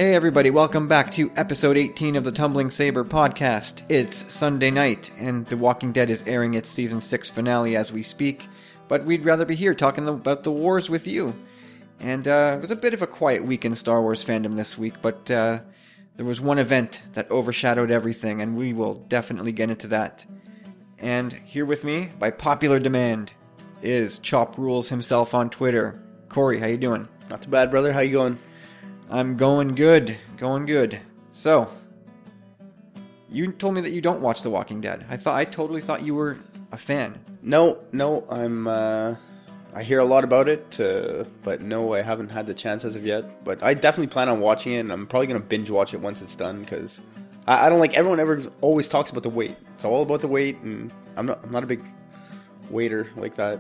Hey everybody, welcome back to episode 18 of the Tumbling Saber podcast. It's Sunday night, and The Walking Dead is airing its season 6 finale as we speak, but we'd rather be here talking about the wars with you. And it was a bit of a quiet week in Star Wars fandom this week, but there was one event that overshadowed everything, and we will definitely get into that. And here with me, by popular demand, is Chop Rules himself on Twitter. Corey, how you doing? Not too bad, brother. How you going? I'm going good. So, you told me that you don't watch The Walking Dead. I totally thought you were a fan. No, I'm, I hear a lot about it, but no, I haven't had the chance as of yet. But I definitely plan on watching it, and I'm probably going to binge watch it once it's done, because I don't like, everyone always talks about the wait. It's all about the wait, and I'm not a big waiter like that.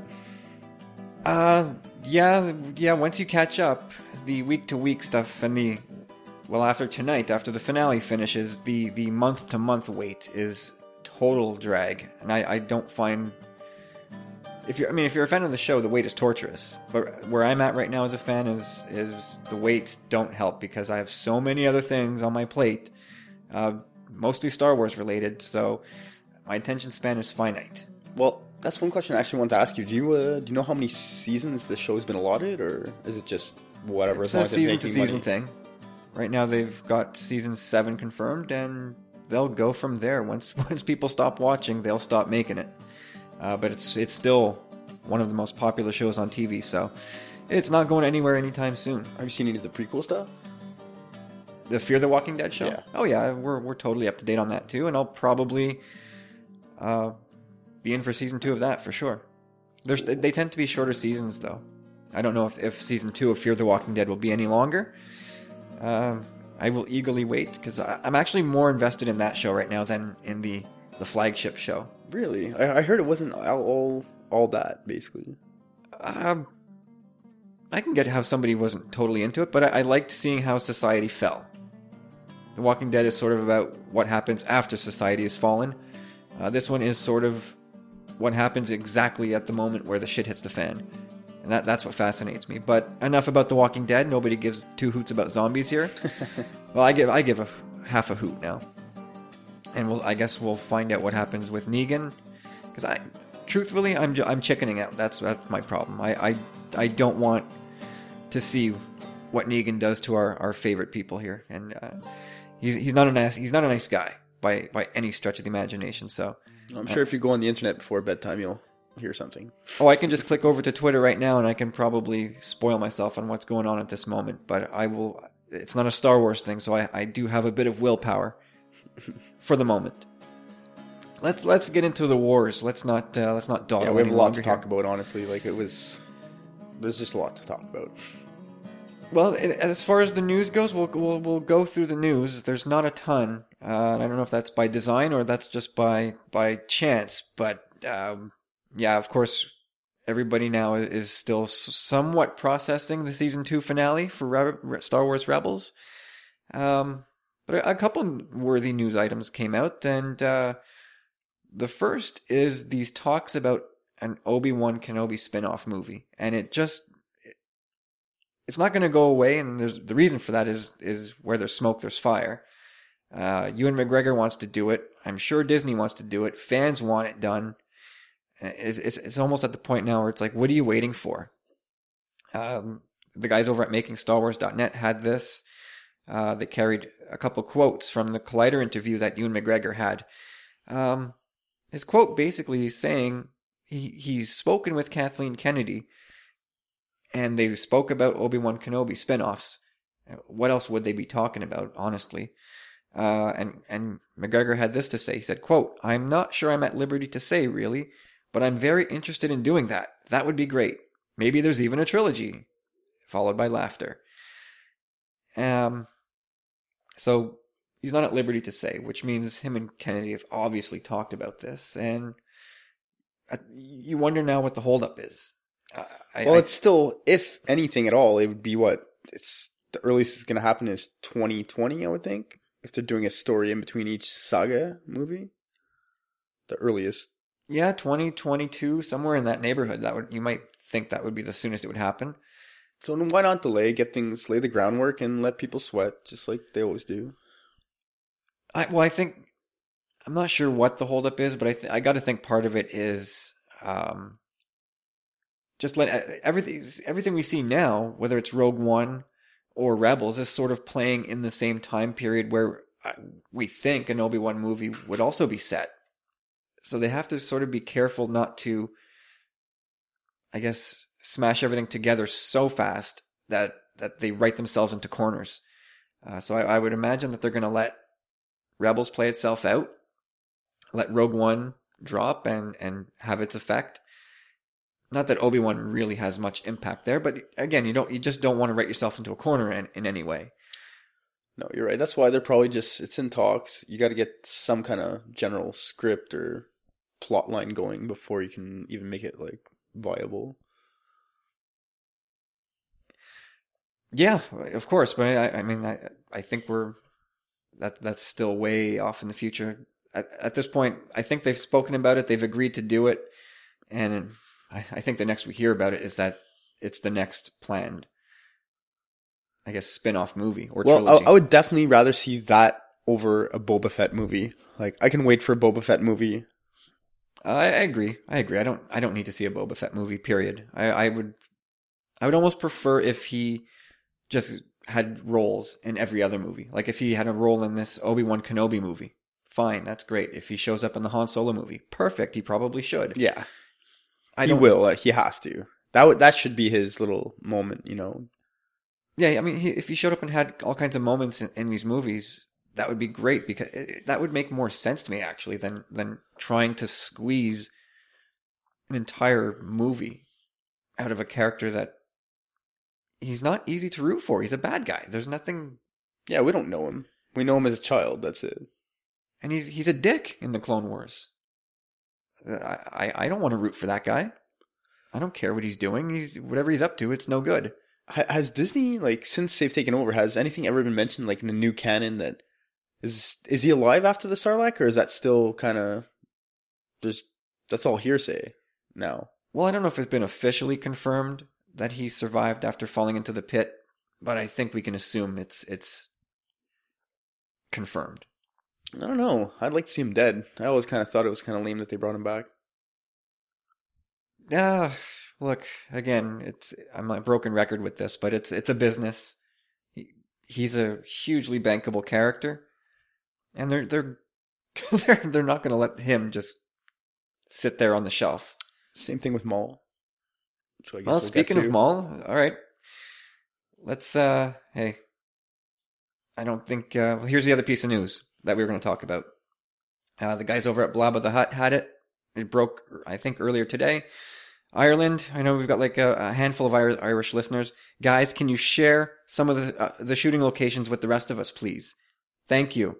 Yeah, once you catch up, the week-to-week stuff and after tonight, after the finale finishes, the month-to-month wait is total drag. And I don't find... If you're a fan of the show, the wait is torturous. But where I'm at right now as a fan is the waits don't help, because I have so many other things on my plate, mostly Star Wars related, so my attention span is finite. Well, that's one question I actually wanted to ask you. Do you know how many seasons the show's been allotted, or is it just whatever? It's a season-to-season thing. Right now they've got season 7 confirmed, and they'll go from there. Once people stop watching, they'll stop making it. But it's still one of the most popular shows on TV, so it's not going anywhere anytime soon. Have you seen any of the prequel stuff? The Fear the Walking Dead show? Yeah. Oh yeah, we're totally up to date on that too, and I'll probably be in for season 2 of that for sure. They tend to be shorter seasons though. I don't know if season 2 of Fear the Walking Dead will be any longer. I will eagerly wait, because I'm actually more invested in that show right now than in the flagship show. Really? I heard it wasn't all that, basically. I can get how somebody wasn't totally into it, but I liked seeing how society fell. The Walking Dead is sort of about what happens after society has fallen. This one is sort of what happens exactly at the moment where the shit hits the fan. And that's what fascinates me. But enough about The Walking Dead. Nobody gives two hoots about zombies here. Well, I give a half a hoot now. And I guess we'll find out what happens with Negan. Because truthfully, I'm chickening out. That's my problem. I don't want to see what Negan does to our favorite people here. And he's not a nice guy by any stretch of the imagination. So I'm sure if you go on the internet before bedtime, you'll hear something. Oh, I can just click over to Twitter right now, and I can probably spoil myself on what's going on at this moment. But I will. It's not a Star Wars thing, so I do have a bit of willpower for the moment. Let's get into the wars. Let's not dawdle. Yeah, we have a lot to here. talk about. Honestly, there's just a lot to talk about. Well, as far as the news goes, we'll go through the news. There's not a ton. I don't know if that's by design or that's just by chance, but yeah, of course, everybody now is still somewhat processing the season 2 finale for Star Wars Rebels. But a couple worthy news items came out, and the first is these talks about an Obi-Wan Kenobi spin-off movie, and it's not going to go away, and the reason for that is where there's smoke, there's fire. Ewan McGregor wants to do it. I'm sure Disney wants to do it. Fans want it done. It's almost at the point now where it's like, what are you waiting for? The guys over at MakingStarWars.net had this. They carried a couple quotes from the Collider interview that Ewan McGregor had. His quote basically saying he's spoken with Kathleen Kennedy, and they spoke about Obi-Wan Kenobi spinoffs. What else would they be talking about, honestly? And McGregor had this to say. He said, quote, "I'm not sure I'm at liberty to say, really, but I'm very interested in doing that. That would be great. Maybe there's even a trilogy." Followed by laughter. So he's not at liberty to say, which means him and Kennedy have obviously talked about this. And you wonder now what the holdup is. It's still, if anything at all, it would be what? It's the earliest it's going to happen is 2020, I would think. If they're doing a story in between each saga movie. The earliest. Yeah, 2022, somewhere in that neighborhood. You might think that would be the soonest it would happen. So then why not delay, lay the groundwork, and let people sweat, just like they always do? I think I'm not sure what the holdup is, but I got to think part of it is just let everything we see now, whether it's Rogue One or Rebels, is sort of playing in the same time period where we think an Obi-Wan movie would also be set. So they have to sort of be careful not to, I guess, smash everything together so fast that they write themselves into corners. So I would imagine that they're going to let Rebels play itself out, let Rogue One drop and have its effect. Not that Obi-Wan really has much impact there, but again, you just don't want to write yourself into a corner in any way. No, you're right. That's why they're probably it's in talks. You got to get some kind of general script or plot line going before you can even make it like viable. Yeah, of course, but I think that's still way off in the future. At this point, I think they've spoken about it. They've agreed to do it, and I think the next we hear about it is that it's the next planned, I guess, spin-off movie or trilogy. I would definitely rather see that over a Boba Fett movie. Like, I can wait for a Boba Fett movie. I agree. I don't need to see a Boba Fett movie, period. I would almost prefer if he just had roles in every other movie. Like if he had a role in this Obi-Wan Kenobi movie, fine, that's great. If he shows up in the Han Solo movie, perfect. He probably should. Yeah. He will. He has to. That should be his little moment, you know. Yeah, I mean, if he showed up and had all kinds of moments in these movies, that would be great because that would make more sense to me actually than trying to squeeze an entire movie out of a character that he's not easy to root for. He's a bad guy. There's nothing. Yeah, we don't know him. We know him as a child. That's it. And he's a dick in the Clone Wars. I don't want to root for that guy. I don't care what he's doing. Whatever he's up to, it's no good. Has Disney, like, since they've taken over, has anything ever been mentioned, like, in the new canon that is he alive after the Sarlacc, or is that still kind of that's all hearsay now? Well, I don't know if it's been officially confirmed that he survived after falling into the pit, but I think we can assume it's confirmed. I don't know. I'd like to see him dead. I always kind of thought it was kind of lame that they brought him back. Look, again, I'm a broken record with this, but it's a business. He's a hugely bankable character, and they're they're not going to let him just sit there on the shelf. Same thing with Maul. Well, speaking of Maul, all right, let's hey, I don't think. Well, here's the other piece of news that we were going to talk about. The guys over at Blab of the Hutt had it. It broke, I think, earlier today. Ireland, I know we've got like a handful of Irish listeners. Guys, can you share some of the shooting locations with the rest of us, please? Thank you.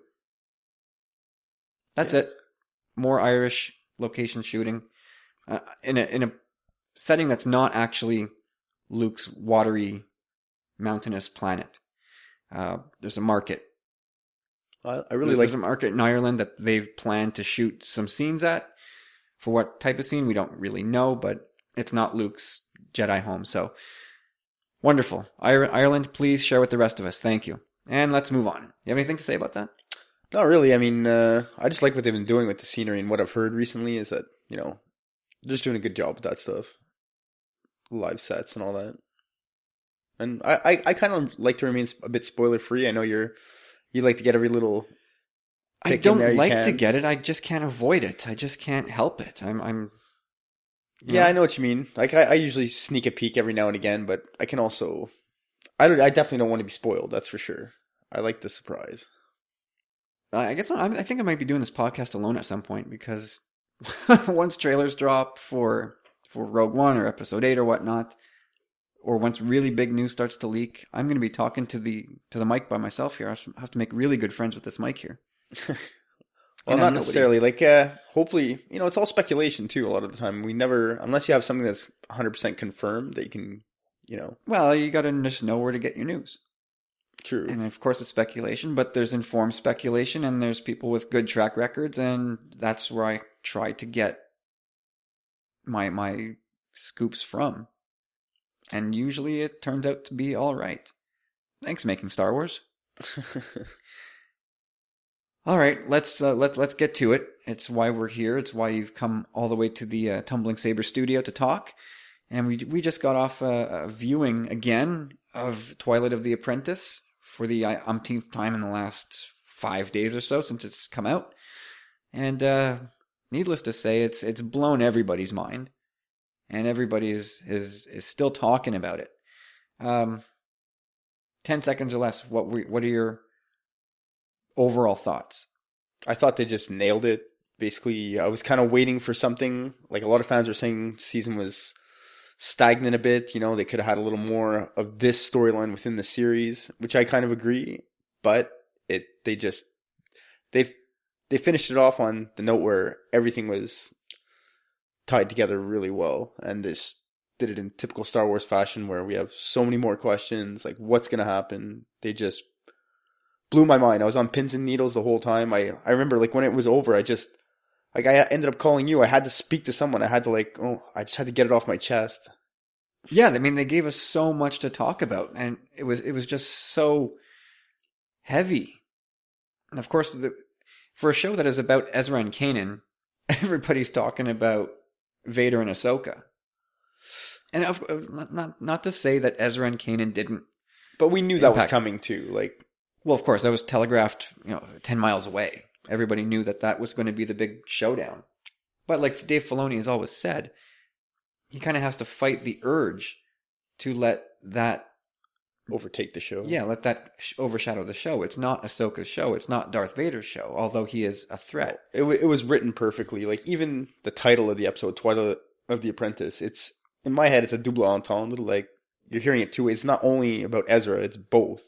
That's it. More Irish location shooting in a setting that's not actually Luke's watery, mountainous planet. There's a market. There's a market in Ireland that they've planned to shoot some scenes at. For what type of scene, we don't really know, but it's not Luke's Jedi home. So, wonderful. Ireland, please share with the rest of us. Thank you. And let's move on. You have anything to say about that? Not really. I mean, I just like what they've been doing with the scenery, and what I've heard recently is that, you know, they're just doing a good job with that stuff. Live sets and all that. And I kind of like to remain a bit spoiler free. I know you like to get every little. I don't like to get it. I just can't avoid it. I just can't help it. Yeah, I know what you mean. Like I usually sneak a peek every now and again, but I can also. I definitely don't want to be spoiled. That's for sure. I like the surprise. I guess I think I might be doing this podcast alone at some point because once trailers drop for Rogue One or Episode 8 or whatnot, or once really big news starts to leak, I'm going to be talking to the mic by myself here. I have to make really good friends with this mic here. Well, not necessarily. Like, hopefully, you know, it's all speculation too. A lot of the time, we never, unless you have something that's 100% confirmed that you can, you know. Well, you got to just know where to get your news. True. And of course, it's speculation, but there's informed speculation, and there's people with good track records, and that's where I try to get my scoops from. and usually it turns out to be all right. Thanks, Making Star Wars. All right, let's get to it. It's why we're here. It's why you've come all the way to the Tumbling Saber studio to talk. And we just got off a viewing again of Twilight of the Apprentice for the umpteenth time in the last 5 days or so since it's come out. And needless to say, it's blown everybody's mind, and everybody is still talking about it. 10 seconds or less. What are your overall thoughts? I thought they just nailed it. Basically, I was kind of waiting for something. Like, a lot of fans were saying season was stagnant a bit. You know, they could have had a little more of this storyline within the series, which I kind of agree. But they finished it off on the note where everything was tied together really well, and just did it in typical Star Wars fashion where we have so many more questions, like what's going to happen. They just blew my mind. I was on pins and needles the whole time. I remember, like, when it was over, I ended up calling you. I had to speak to someone. I just had to get it off my chest. Yeah, I mean, they gave us so much to talk about, and it was just so heavy. And of course, for a show that is about Ezra and Kanan, everybody's talking about Vader and Ahsoka. And not to say that Ezra and Kanan didn't, but we knew that was coming too. Like, well, of course, that was telegraphed, 10 miles away. Everybody knew that was going to be the big showdown. But like Dave Filoni has always said, he kind of has to fight the urge to let that overtake the show. Yeah, let that overshadow the show. It's not Ahsoka's show. It's not Darth Vader's show, although he is a threat. It was written perfectly. Like, even the title of the episode, Twilight of the Apprentice, it's, in my head, it's a double entendre. Like, you're hearing it two ways. It's not only about Ezra, it's both.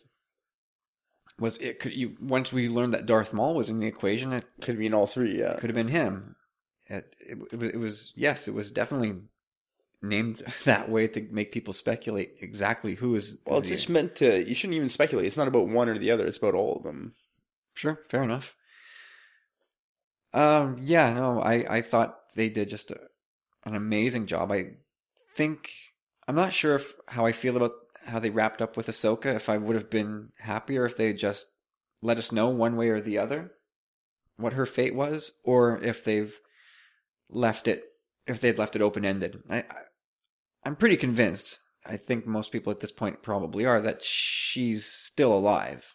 Once we learned that Darth Maul was in the equation, it could have been all three, yeah. It could have been him. It was definitely named that way to make people speculate exactly who is. Well, it's just meant to. You shouldn't even speculate. It's not about one or the other. It's about all of them. Sure, fair enough. I thought they did just an amazing job. I'm not sure how I feel about how they wrapped up with Ahsoka. If I would have been happier if they just let us know one way or the other what her fate was, or if they'd left it open-ended. I'm pretty convinced, I think most people at this point probably are, that she's still alive.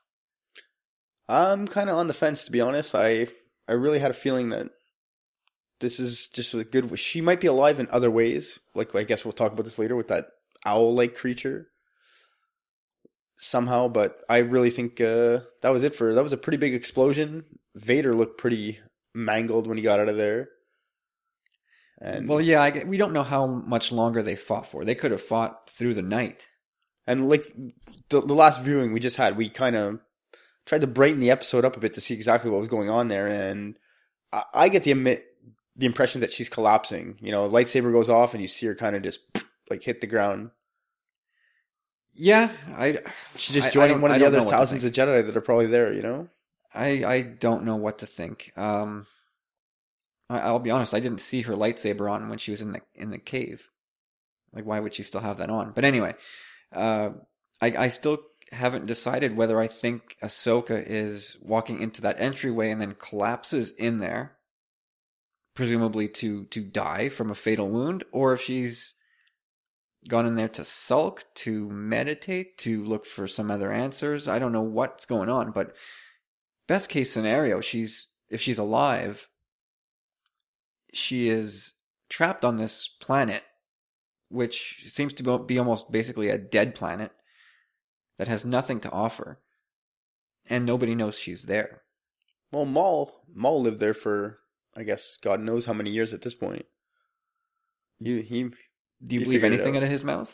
I'm kind of on the fence, to be honest. I really had a feeling that this is just a good... She might be alive in other ways. Like, I guess we'll talk about this later with that owl-like creature somehow, but I really think that was it that was a pretty big explosion. Vader looked pretty mangled when he got out of there. And, well, yeah, we don't know how much longer they fought for. They could have fought through the night. And like the last viewing we just had, we kind of tried to brighten the episode up a bit to see exactly what was going on there. And I get the impression that she's collapsing. Lightsaber goes off and you see her kind of just like hit the ground. Yeah, she's just joining one of the other thousands of Jedi that are probably there. I don't know what to think. I'll be honest, I didn't see her lightsaber on when she was in the cave. Like, why would she still have that on? But anyway, I still haven't decided whether I think Ahsoka is walking into that entryway and then collapses in there, presumably to die from a fatal wound, or if she's gone in there to sulk, to meditate, to look for some other answers. I don't know what's going on, but best case scenario, if she's alive, she is trapped on this planet, which seems to be almost basically a dead planet that has nothing to offer, and nobody knows she's there. Well, Maul lived there for, I guess, God knows how many years at this point. Do you believe anything out of his mouth?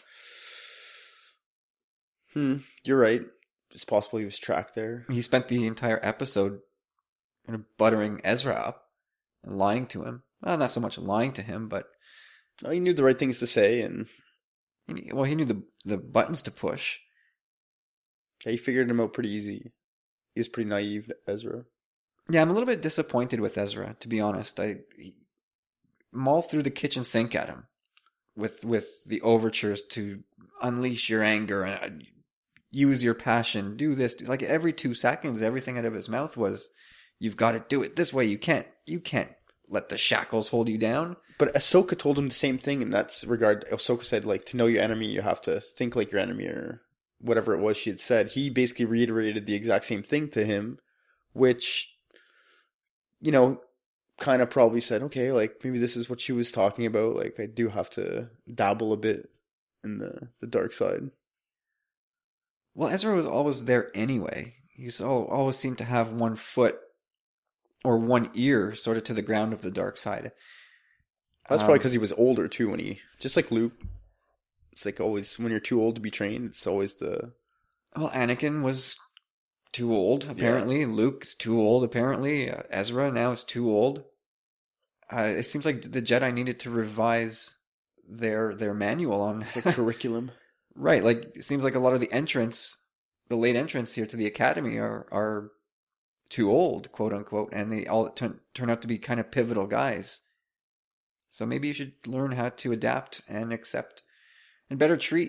You're right. It's possible he was tracked there. He spent the entire episode kind of buttering Ezra up and lying to him. Well, not so much lying to him, but... No, he knew the right things to say, and... Well, he knew the buttons to push. Yeah, he figured him out pretty easy. He was pretty naive, Ezra. Yeah, I'm a little bit disappointed with Ezra, to be honest. Maul threw the kitchen sink at him. with the overtures to unleash your anger and use your passion, do this. Like every 2 seconds, everything out of his mouth was, "You've got to do it this way. You can't let the shackles hold you down." But Ahsoka told him the same thing in that regard. Ahsoka said, like, to know your enemy, you have to think like your enemy, or whatever it was she had said. He basically reiterated the exact same thing to him, which, you know, kind of probably said, okay, like, maybe this is what she was talking about. Like, I do have to dabble a bit in the dark side. Well, Ezra was always there anyway. He's always seemed to have one foot or one ear sort of to the ground of the dark side. That's probably because he was older too. When he, just like Luke, it's like always when you're too old to be trained. It's always the. Well, Anakin was too old apparently. Yeah. Luke's too old apparently. Ezra now is too old. It seems like the Jedi needed to revise their manual on the curriculum. Right, like it seems like a lot of the late entrants here to the academy are too old, quote unquote, and they all turn out to be kind of pivotal guys. So maybe you should learn how to adapt and accept and better treat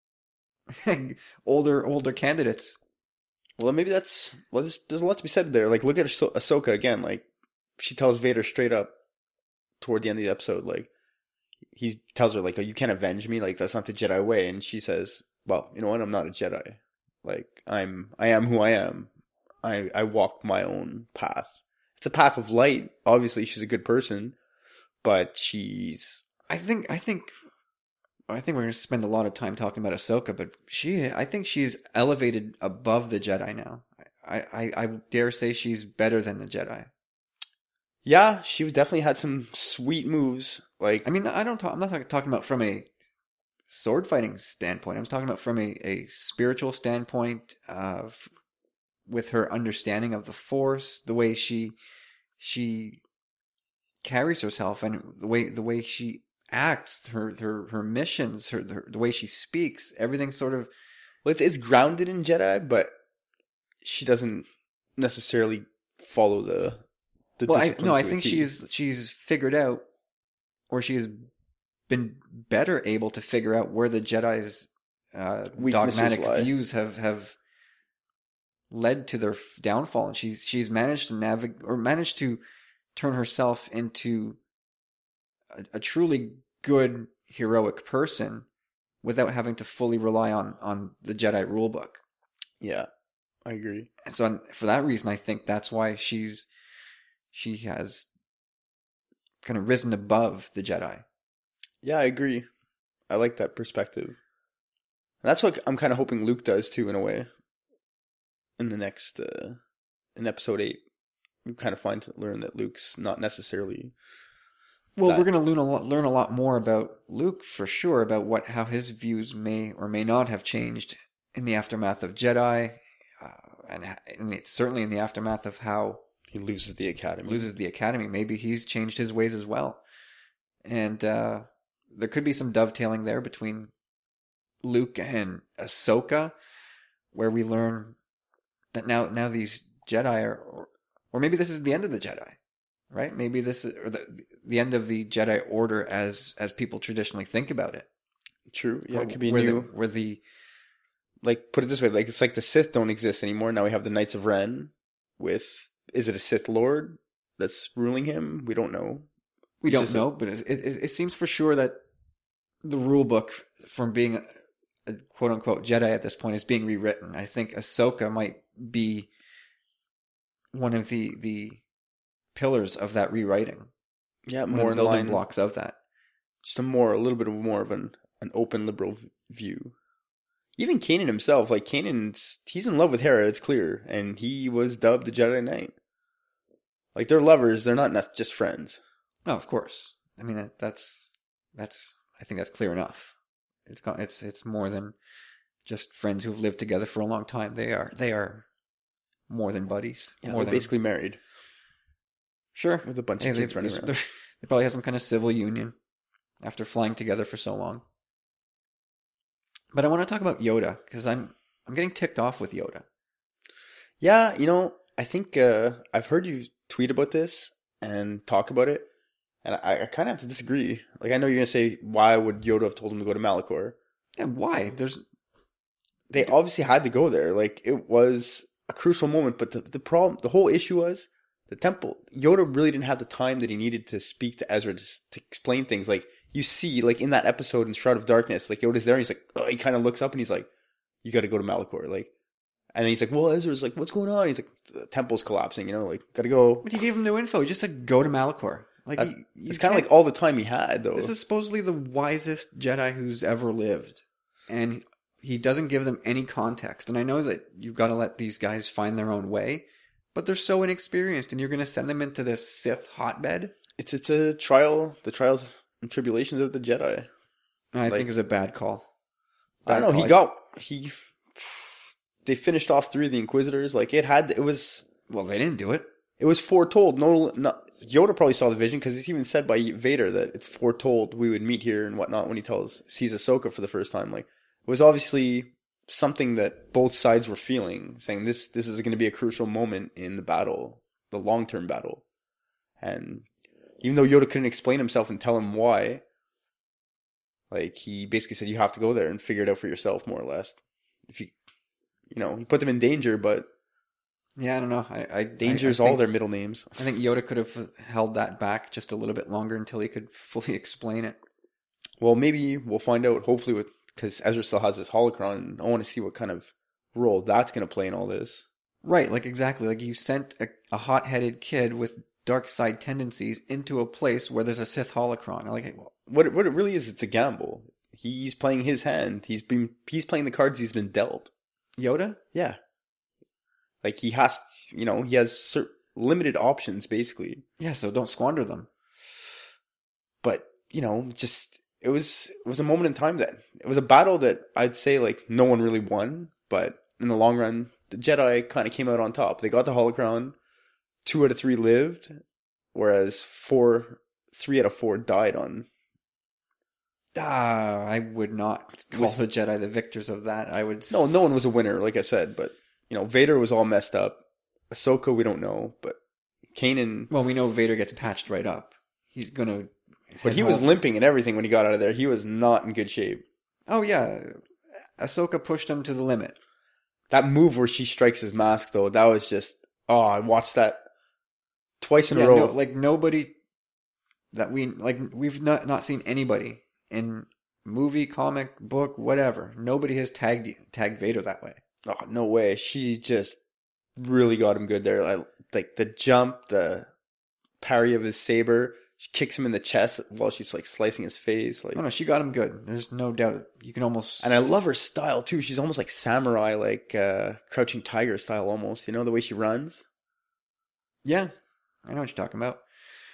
older candidates. Well, maybe there's a lot to be said there. Like, look at Ahsoka again. Like, she tells Vader straight up toward the end of the episode, like, he tells her, like, oh, you can't avenge me. Like, that's not the Jedi way. And she says, well, you know what? I'm not a Jedi. Like, I am who I am. I walk my own path. It's a path of light. Obviously, she's a good person, but she's... I think we're going to spend a lot of time talking about Ahsoka, but I think she's elevated above the Jedi now. I dare say she's better than the Jedi. Yeah, she definitely had some sweet moves. Like, I mean, I'm not talking about from a sword fighting standpoint. I'm talking about from a spiritual standpoint, with her understanding of the Force, the way she carries herself, and the way she acts, her missions, the way she speaks, everything sort of. Well, it's grounded in Jedi, but she doesn't necessarily follow the. I think she's figured out, or she has been better able to figure out where the Jedi's dogmatic views have led to their downfall, and she's managed to turn herself into a truly good heroic person without having to fully rely on the Jedi rulebook. Yeah, I agree. And so for that reason, I think that's why she has kind of risen above the Jedi. Yeah, I agree. I like that perspective. And that's what I'm kind of hoping Luke does too, in a way. In the next, in episode 8, we kind of learn that Luke's not necessarily. Well, we're going to learn a lot more about Luke for sure, about how his views may or may not have changed in the aftermath of Jedi, and certainly in the aftermath of how he loses the academy. Maybe he's changed his ways as well. And there could be some dovetailing there between Luke and Ahsoka, where we learn that now these Jedi or maybe this is the end of the Jedi, right? Maybe this is the end of the Jedi Order as people traditionally think about it. True. Yeah, it could be new. Like, put it this way, like, it's like the Sith don't exist anymore. Now we have the Knights of Ren with, is it a Sith Lord that's ruling him? We don't know. We don't know, but it seems for sure that the rule book from being a quote unquote Jedi at this point is being rewritten. I think Ahsoka might be one of the pillars of that rewriting. Yeah, more in the building blocks of that. Just a little bit more of an open liberal view. Even Kanan himself, like he's in love with Hera, it's clear, and he was dubbed the Jedi Knight. Like, they're lovers, they're not just friends. No, of course. I mean, that's. I think that's clear enough. It's more than just friends who've lived together for a long time. They are more than buddies. Yeah, they're basically married. Sure, with a bunch of kids running around. They probably have some kind of civil union after flying together for so long. But I want to talk about Yoda because I'm getting ticked off with Yoda. Yeah, I think I've heard you tweet about this and talk about it. And I kind of have to disagree. Like, I know you're going to say, why would Yoda have told him to go to Malachor? Yeah, why? They obviously had to go there. Like, it was a crucial moment. But the whole issue was the temple. Yoda really didn't have the time that he needed to speak to Ezra to explain things. Like, you see, like, in that episode in Shroud of Darkness, like, Yoda's there and he's like, he kind of looks up and he's like, you got to go to Malachor. Like, and then he's like, well, Ezra's like, what's going on? He's like, the temple's collapsing, like, got to go. But he gave him no info. He just said, go to Malachor. Like, it's kind of like all the time he had, though. This is supposedly the wisest Jedi who's ever lived. And he doesn't give them any context. And I know that you've got to let these guys find their own way, but they're so inexperienced, and you're going to send them into this Sith hotbed? It's a trial, the trials and tribulations of the Jedi. I think it was a bad call. I don't know, they finished off 3 of the Inquisitors. Like, well, they didn't do it. It was foretold. Yoda probably saw the vision because it's even said by Vader that it's foretold we would meet here and whatnot when he sees Ahsoka for the first time. Like, it was obviously something that both sides were feeling, saying this is going to be a crucial moment in the battle, the long-term battle. And even though Yoda couldn't explain himself and tell him why, like, he basically said you have to go there and figure it out for yourself, more or less. If he put them in danger, but yeah, I don't know. Danger's all their middle names. I think Yoda could have held that back just a little bit longer until he could fully explain it. Well, maybe we'll find out, hopefully, because Ezra still has this holocron, and I want to see what kind of role that's going to play in all this. Right, like exactly. Like, you sent a hot-headed kid with dark side tendencies into a place where there's a Sith holocron. Like, what it really is, it's a gamble. He's playing his hand. He's playing the cards he's been dealt. Yoda? Yeah. Like, he has limited options, basically. Yeah, so don't squander them. But, it was a moment in time that it was a battle that I'd say, like, no one really won, but in the long run, the Jedi kind of came out on top. They got the holocron, 2 out of 3 lived, whereas 3 out of 4 died on. I would not call the Jedi the victors of that. No one was a winner, like I said, but Vader was all messed up. Ahsoka, we don't know, but Kanan. Well, we know Vader gets patched right up. He's gonna. But he was limping and everything when he got out of there. He was not in good shape. Oh yeah, Ahsoka pushed him to the limit. That move where she strikes his mask, though, that was just. Oh, I watched that twice in a row. Nobody that we've not seen anybody in movie, comic, book, whatever. Nobody has tagged Vader that way. Oh, no way. She just really got him good there. Like the jump, the parry of his saber. She kicks him in the chest while she's like slicing his face. Like, no, she got him good. There's no doubt. You can almost. And I love her style too. She's almost like samurai, like Crouching Tiger style almost. The way she runs. Yeah, I know what you're talking about.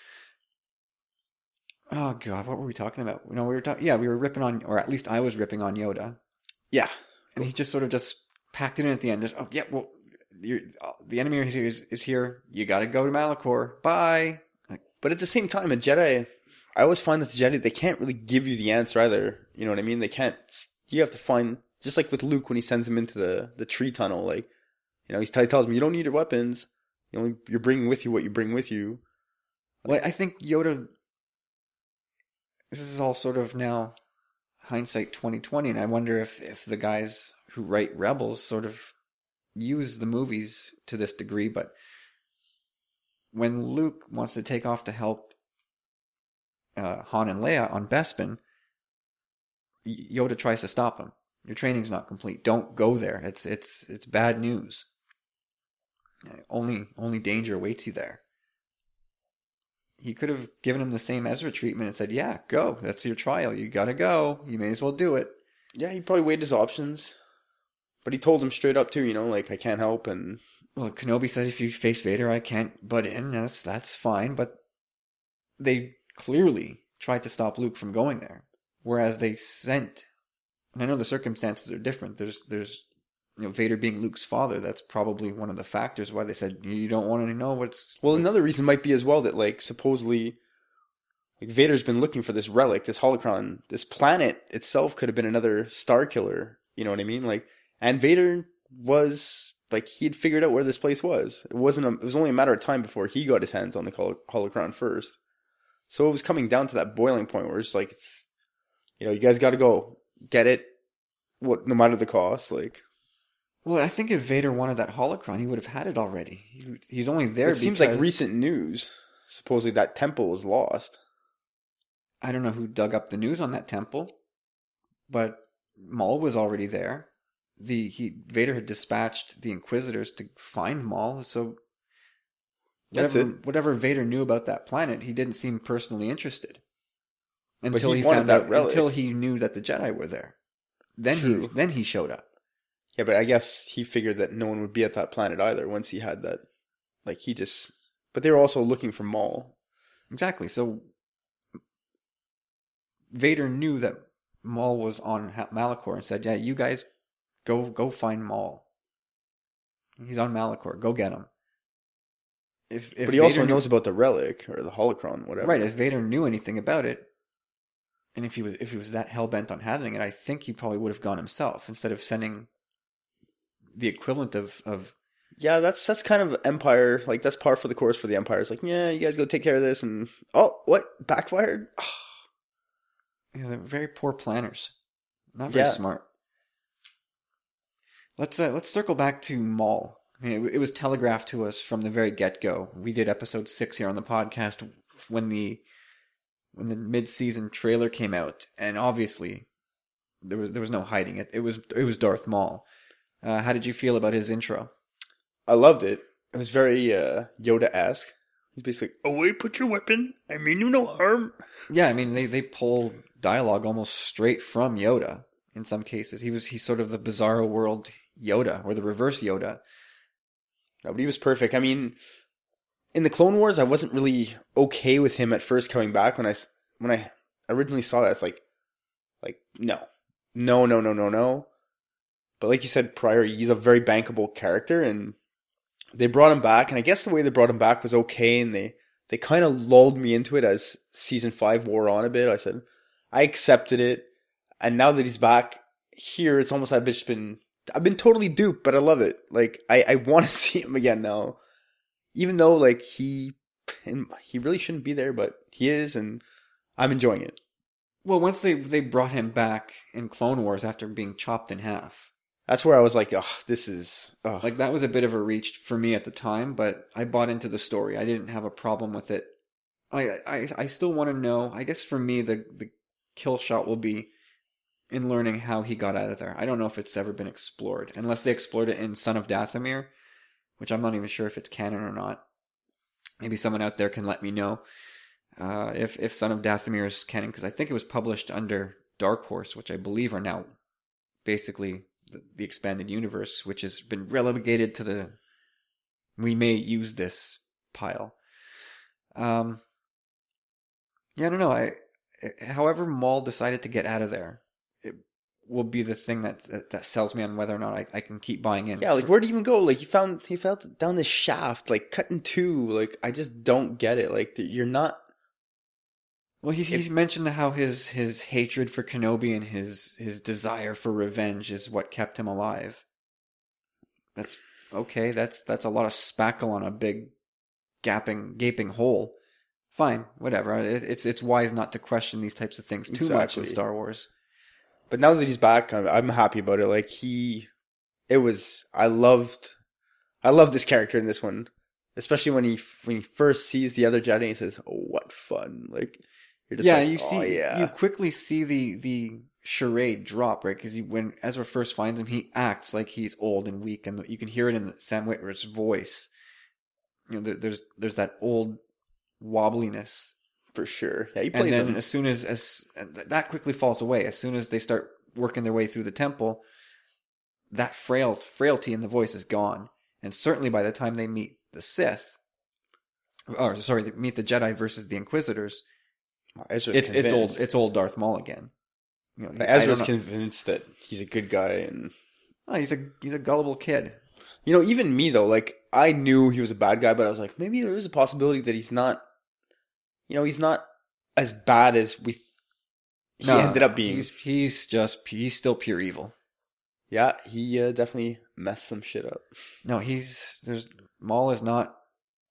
Oh God, what were we talking about? We were talking. Yeah, we were ripping on, or at least I was ripping on Yoda. Yeah, and he just sort of just packed it in at the end. Just well, the enemy is here. You got to go to Malachor. Bye. But at the same time, a Jedi, I always find that the Jedi, they can't really give you the answer either. You know what I mean? They can't. You have to find, just like with Luke when he sends him into the tree tunnel. Like, he tells him, you don't need your weapons. You're bringing with you what you bring with you. Well, I think Yoda. This is all sort of now hindsight 2020, and I wonder if the guys who write Rebels sort of use the movies to this degree, but when Luke wants to take off to help Han and Leia on Bespin, Yoda tries to stop him. Your training's not complete. Don't go there. It's bad news. Only danger awaits you there. He could have given him the same Ezra treatment and said, yeah, go. That's your trial. You gotta go. You may as well do it. Yeah, he probably weighed his options. But he told him straight up too, like, I can't help. And well, Kenobi said, if you face Vader, I can't butt in. That's fine. But they clearly tried to stop Luke from going there. Whereas they sent, and I know the circumstances are different. There's Vader being Luke's father. That's probably one of the factors why they said, you don't want to know what's... Well, another reason might be as well that, like, supposedly, like, Vader's been looking for this relic, this holocron. This planet itself could have been another star killer. You know what I mean? Like, and Vader was, like, he had figured out where this place was. It was only a matter of time before he got his hands on the holocron first. So it was coming down to that boiling point where it's like, you guys got to go get it, no matter the cost. Like, well, I think if Vader wanted that holocron, he would have had it already. He's only there it seems like recent news. Supposedly that temple was lost. I don't know who dug up the news on that temple, but Maul was already there. Vader had dispatched the Inquisitors to find Maul, so whatever Vader knew about that planet, he didn't seem personally interested until he found out. Until he knew that the Jedi were there. Then he showed up. Yeah, but I guess he figured that no one would be at that planet either once he had that. Like but they were also looking for Maul. Exactly. So Vader knew that Maul was on Malachor and said, "Yeah, you guys go find Maul. He's on Malachor. Go get him." But he also knows about the relic or the holocron, whatever. Right. If Vader knew anything about it, and if he was that hell bent on having it, I think he probably would have gone himself instead of sending the equivalent of. Yeah, that's kind of Empire. Like, that's par for the course for the Empire. It's like, yeah, you guys go take care of this, and what backfired? Yeah, they're very poor planners. Not very smart. Let's circle back to Maul. I mean, it was telegraphed to us from the very get-go. We did episode 6 here on the podcast when the mid-season trailer came out, and obviously there was no hiding it. It was Darth Maul. How did you feel about his intro? I loved it. It was very Yoda-esque. He's basically, away, put your weapon. I mean you no harm. Yeah, I mean they pull dialogue almost straight from Yoda in some cases. He's sort of the Bizarro World Yoda, or the reverse Yoda. No, but he was perfect. I mean, in the Clone Wars, I wasn't really okay with him at first coming back. When I originally saw that, it's like no. But like you said prior, he's a very bankable character, and they brought him back. And I guess the way they brought him back was okay, and they kind of lulled me into it as season 5 wore on a bit. I said I accepted it, and now that he's back here, it's almost I've been totally duped, but I love it. Like, I want to see him again now. Even though, like, he really shouldn't be there, but he is, and I'm enjoying it. Well, once they brought him back in Clone Wars after being chopped in half. That's where I was like, this is... Like, that was a bit of a reach for me at the time, but I bought into the story. I didn't have a problem with it. I still want to know, I guess for me, the kill shot will be in learning how he got out of there. I don't know if it's ever been explored, unless they explored it in Son of Dathomir, which I'm not even sure if it's canon or not. Maybe someone out there can let me know if Son of Dathomir is canon, because I think it was published under Dark Horse, which I believe are now basically the expanded universe, which has been relegated to the we may use this pile. Yeah, I don't know. However Maul decided to get out of there, it will be the thing that sells me on whether or not I can keep buying in. Yeah, like, where'd he even go? Like, he fell down this shaft, like, cut in two. Like, I just don't get it. Like, you're not... Well, he's mentioned how his hatred for Kenobi and his desire for revenge is what kept him alive. That's okay. That's a lot of spackle on a big gaping hole. Fine, whatever. It's wise not to question these types of things too much in Star Wars. But now that he's back, I'm happy about it. Like, I loved this character in this one, especially when he first sees the other Jedi and he says, "Oh, what fun!" Like, you're just you quickly see the charade drop, right? Because when Ezra first finds him, he acts like he's old and weak, and you can hear it in Sam Witwer's voice. You know, there's that old wobbliness. For sure. Yeah, he plays and then him. As soon as that quickly falls away, as soon as they start working their way through the temple, that frailty in the voice is gone. And certainly by the time they meet the Sith, they meet the Jedi versus the Inquisitors, it's old Darth Maul again. You know, Ezra's convinced that he's a good guy, and he's a gullible kid. You know, even me though, like, I knew he was a bad guy, but I was like, maybe there's a possibility that he's not. You know, he's not as bad as he ended up being. He's still pure evil. Yeah, he definitely messed some shit up. No, Maul is not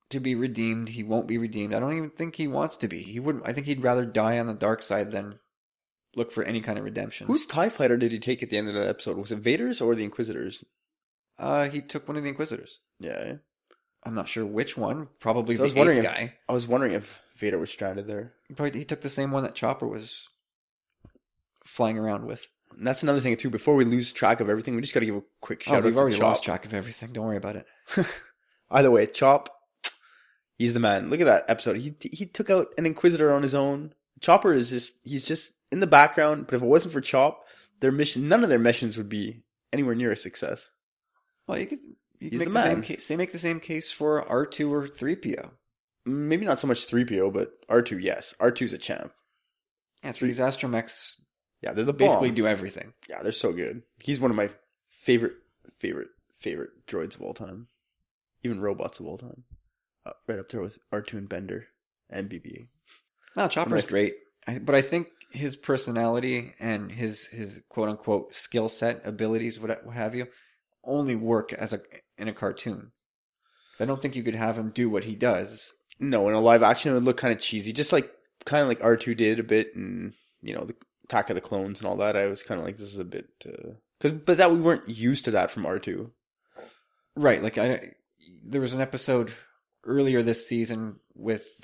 to be redeemed. He won't be redeemed. I don't even think he wants to be. He wouldn't. I think he'd rather die on the dark side than look for any kind of redemption. Whose TIE fighter did he take at the end of that episode? Was it Vader's or the Inquisitors? He took one of the Inquisitors. Yeah. I'm not sure which one. Probably So the 8th guy. I was wondering if Vader was stranded there. He took the same one that Chopper was flying around with. And that's another thing too. Before we lose track of everything, we just got to give a quick shout out. We've already to Chop. lost track of everything. Don't worry about it. Either way, Chop, he's the man. Look at that episode. He took out an Inquisitor on his own. Chopper is he's just in the background. But if it wasn't for Chop, none of their missions would be anywhere near a success. Well, you He's make the the man. same case. They make the same case for R2 or 3PO. Maybe not so much 3PO, but R2, yes. R2's a champ. Yeah, so these astromechs Yeah, they're the basically bomb. do everything. Yeah, they're so good. He's one of my favorite droids of all time. Even robots of all time. Right up there with R2 and Bender and BB-8. No, Chopper's great. But I think his personality and his quote-unquote skill set, abilities, what have you, only work in a cartoon. I don't think you could have him do what he does. No, in a live action it would look kind of cheesy. Just kind of like R2 did a bit, and the Attack of the Clones and all that. I was kind of like, this is a bit... but that we weren't used to that from R2. Right, like there was an episode earlier this season with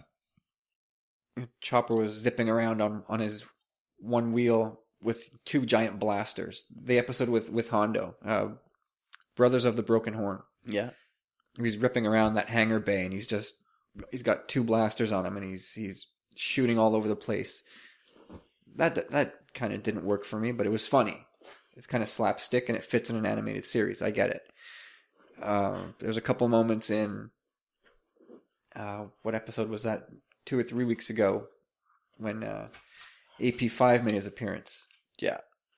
Chopper was zipping around on his one wheel with two giant blasters. The episode with Hondo, Brothers of the Broken Horn. Yeah. He's ripping around that hangar bay, and he's got two blasters on him, and he's shooting all over the place. That kind of didn't work for me, but it was funny. It's kind of slapstick, and it fits in an animated series. I get it. There's a couple moments in what episode was that? 2 or 3 weeks ago, when AP5 made his appearance. Yeah.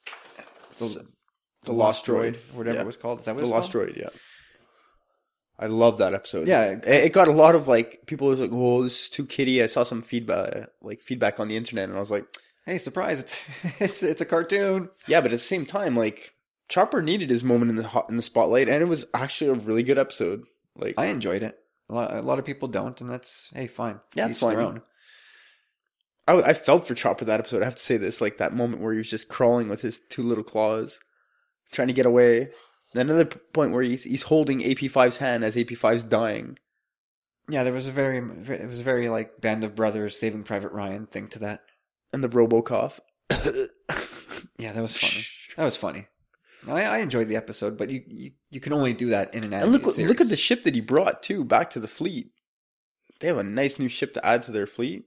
The Lost Droid, or whatever it was called. Is that what The it's Lost called? Droid, yeah. I love that episode. Yeah. It got a lot of people was like, "Oh, this is too kiddie." I saw some feedback on the internet, and I was like, Hey, surprise! It's a cartoon. yeah, but at the same time, Chopper needed his moment in the spotlight, and it was actually a really good episode. I enjoyed it. A lot of people don't, and that's fine. Yeah, it's Each their fine. own. I felt for Chopper that episode. I have to say this, that moment where he was just crawling with his two little claws, trying to get away. Then another point where he's holding AP5's hand as AP5's dying. Yeah, it was a very Band of Brothers, Saving Private Ryan thing to that. And the Robocough. Yeah, that was funny. That was funny. I enjoyed the episode, but you can only do that in an And animated series. look at the ship that he brought too back to the fleet. They have a nice new ship to add to their fleet.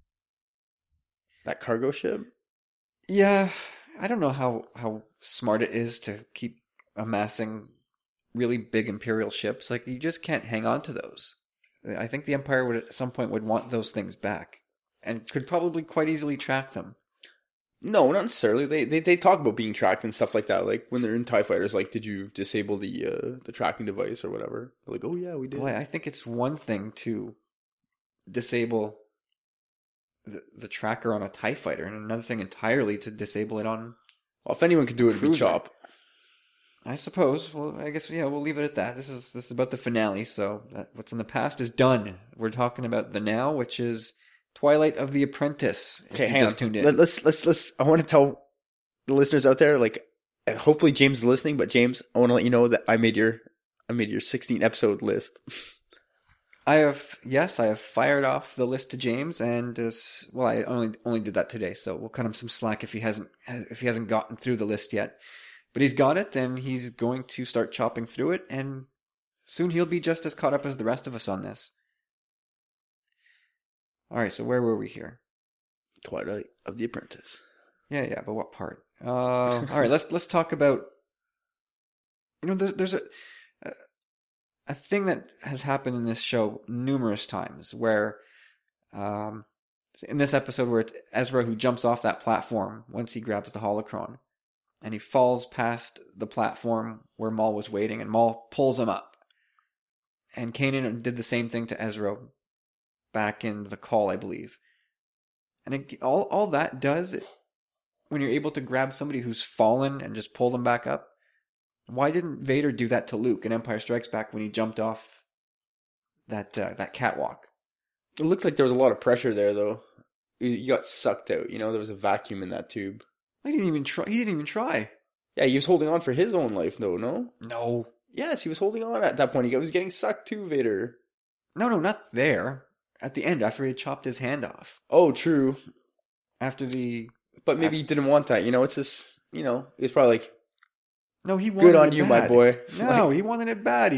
That cargo ship. Yeah, I don't know how smart it is to keep amassing really big Imperial ships. You just can't hang on to those. I think the Empire would at some point would want those things back, and could probably quite easily track them. No, not necessarily. They talk about being tracked and stuff like that. When they're in TIE fighters, did you disable the tracking device or whatever? They're like, oh yeah, we did. Well, I think it's one thing to disable the tracker on a TIE fighter, and another thing entirely to disable it on. Well, if anyone could do it, it'd be Cruiser. Chop. I suppose. Well, I guess we'll leave it at that. This is about the finale, so what's in the past is done. We're talking about the now, which is Twilight of the Apprentice. Okay, if you hang just on. tuned in. Let's. I want to tell the listeners out there, hopefully James is listening. But James, I want to let you know that I made your 16 episode list. I have fired off the list to James, and I only did that today, so we'll cut him some slack if he hasn't gotten through the list yet. But he's got it, and he's going to start chopping through it, and soon he'll be just as caught up as the rest of us on this. All right, so where were we here? Twilight of the Apprentice. Yeah, but what part? All right, let's talk about. There's a thing that has happened in this show numerous times where, in this episode where it's Ezra who jumps off that platform once he grabs the holocron, and he falls past the platform where Maul was waiting, and Maul pulls him up. And Kanan did the same thing to Ezra back in the call, I believe. And all that does, when you're able to grab somebody who's fallen and just pull them back up, why didn't Vader do that to Luke in Empire Strikes Back when he jumped off that catwalk. It looked like there was a lot of pressure there, though. You got sucked out. There was a vacuum in that tube. He didn't even try. He didn't even try. Yeah, he was holding on for his own life, though. No. No. Yes, he was holding on at that point. He was getting sucked too, Vader. No, not there. At the end, after he had chopped his hand off. Oh, true. After the. But maybe he didn't want that. It's this. He was probably like. No, he wanted good on it you, bad. my boy. No, he wanted it bad.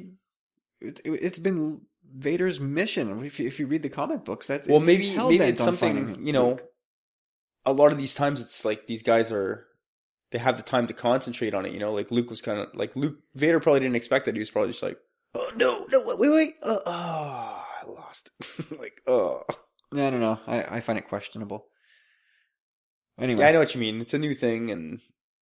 It's been Vader's mission. If you read the comic books, maybe it's something. A lot of these times, it's like these guys they have the time to concentrate on it. Like Luke was kind of like Vader probably didn't expect that. He was probably just like, oh no, wait, I lost. Like, oh. I don't know. I find it questionable. Anyway, yeah, I know what you mean. It's a new thing, and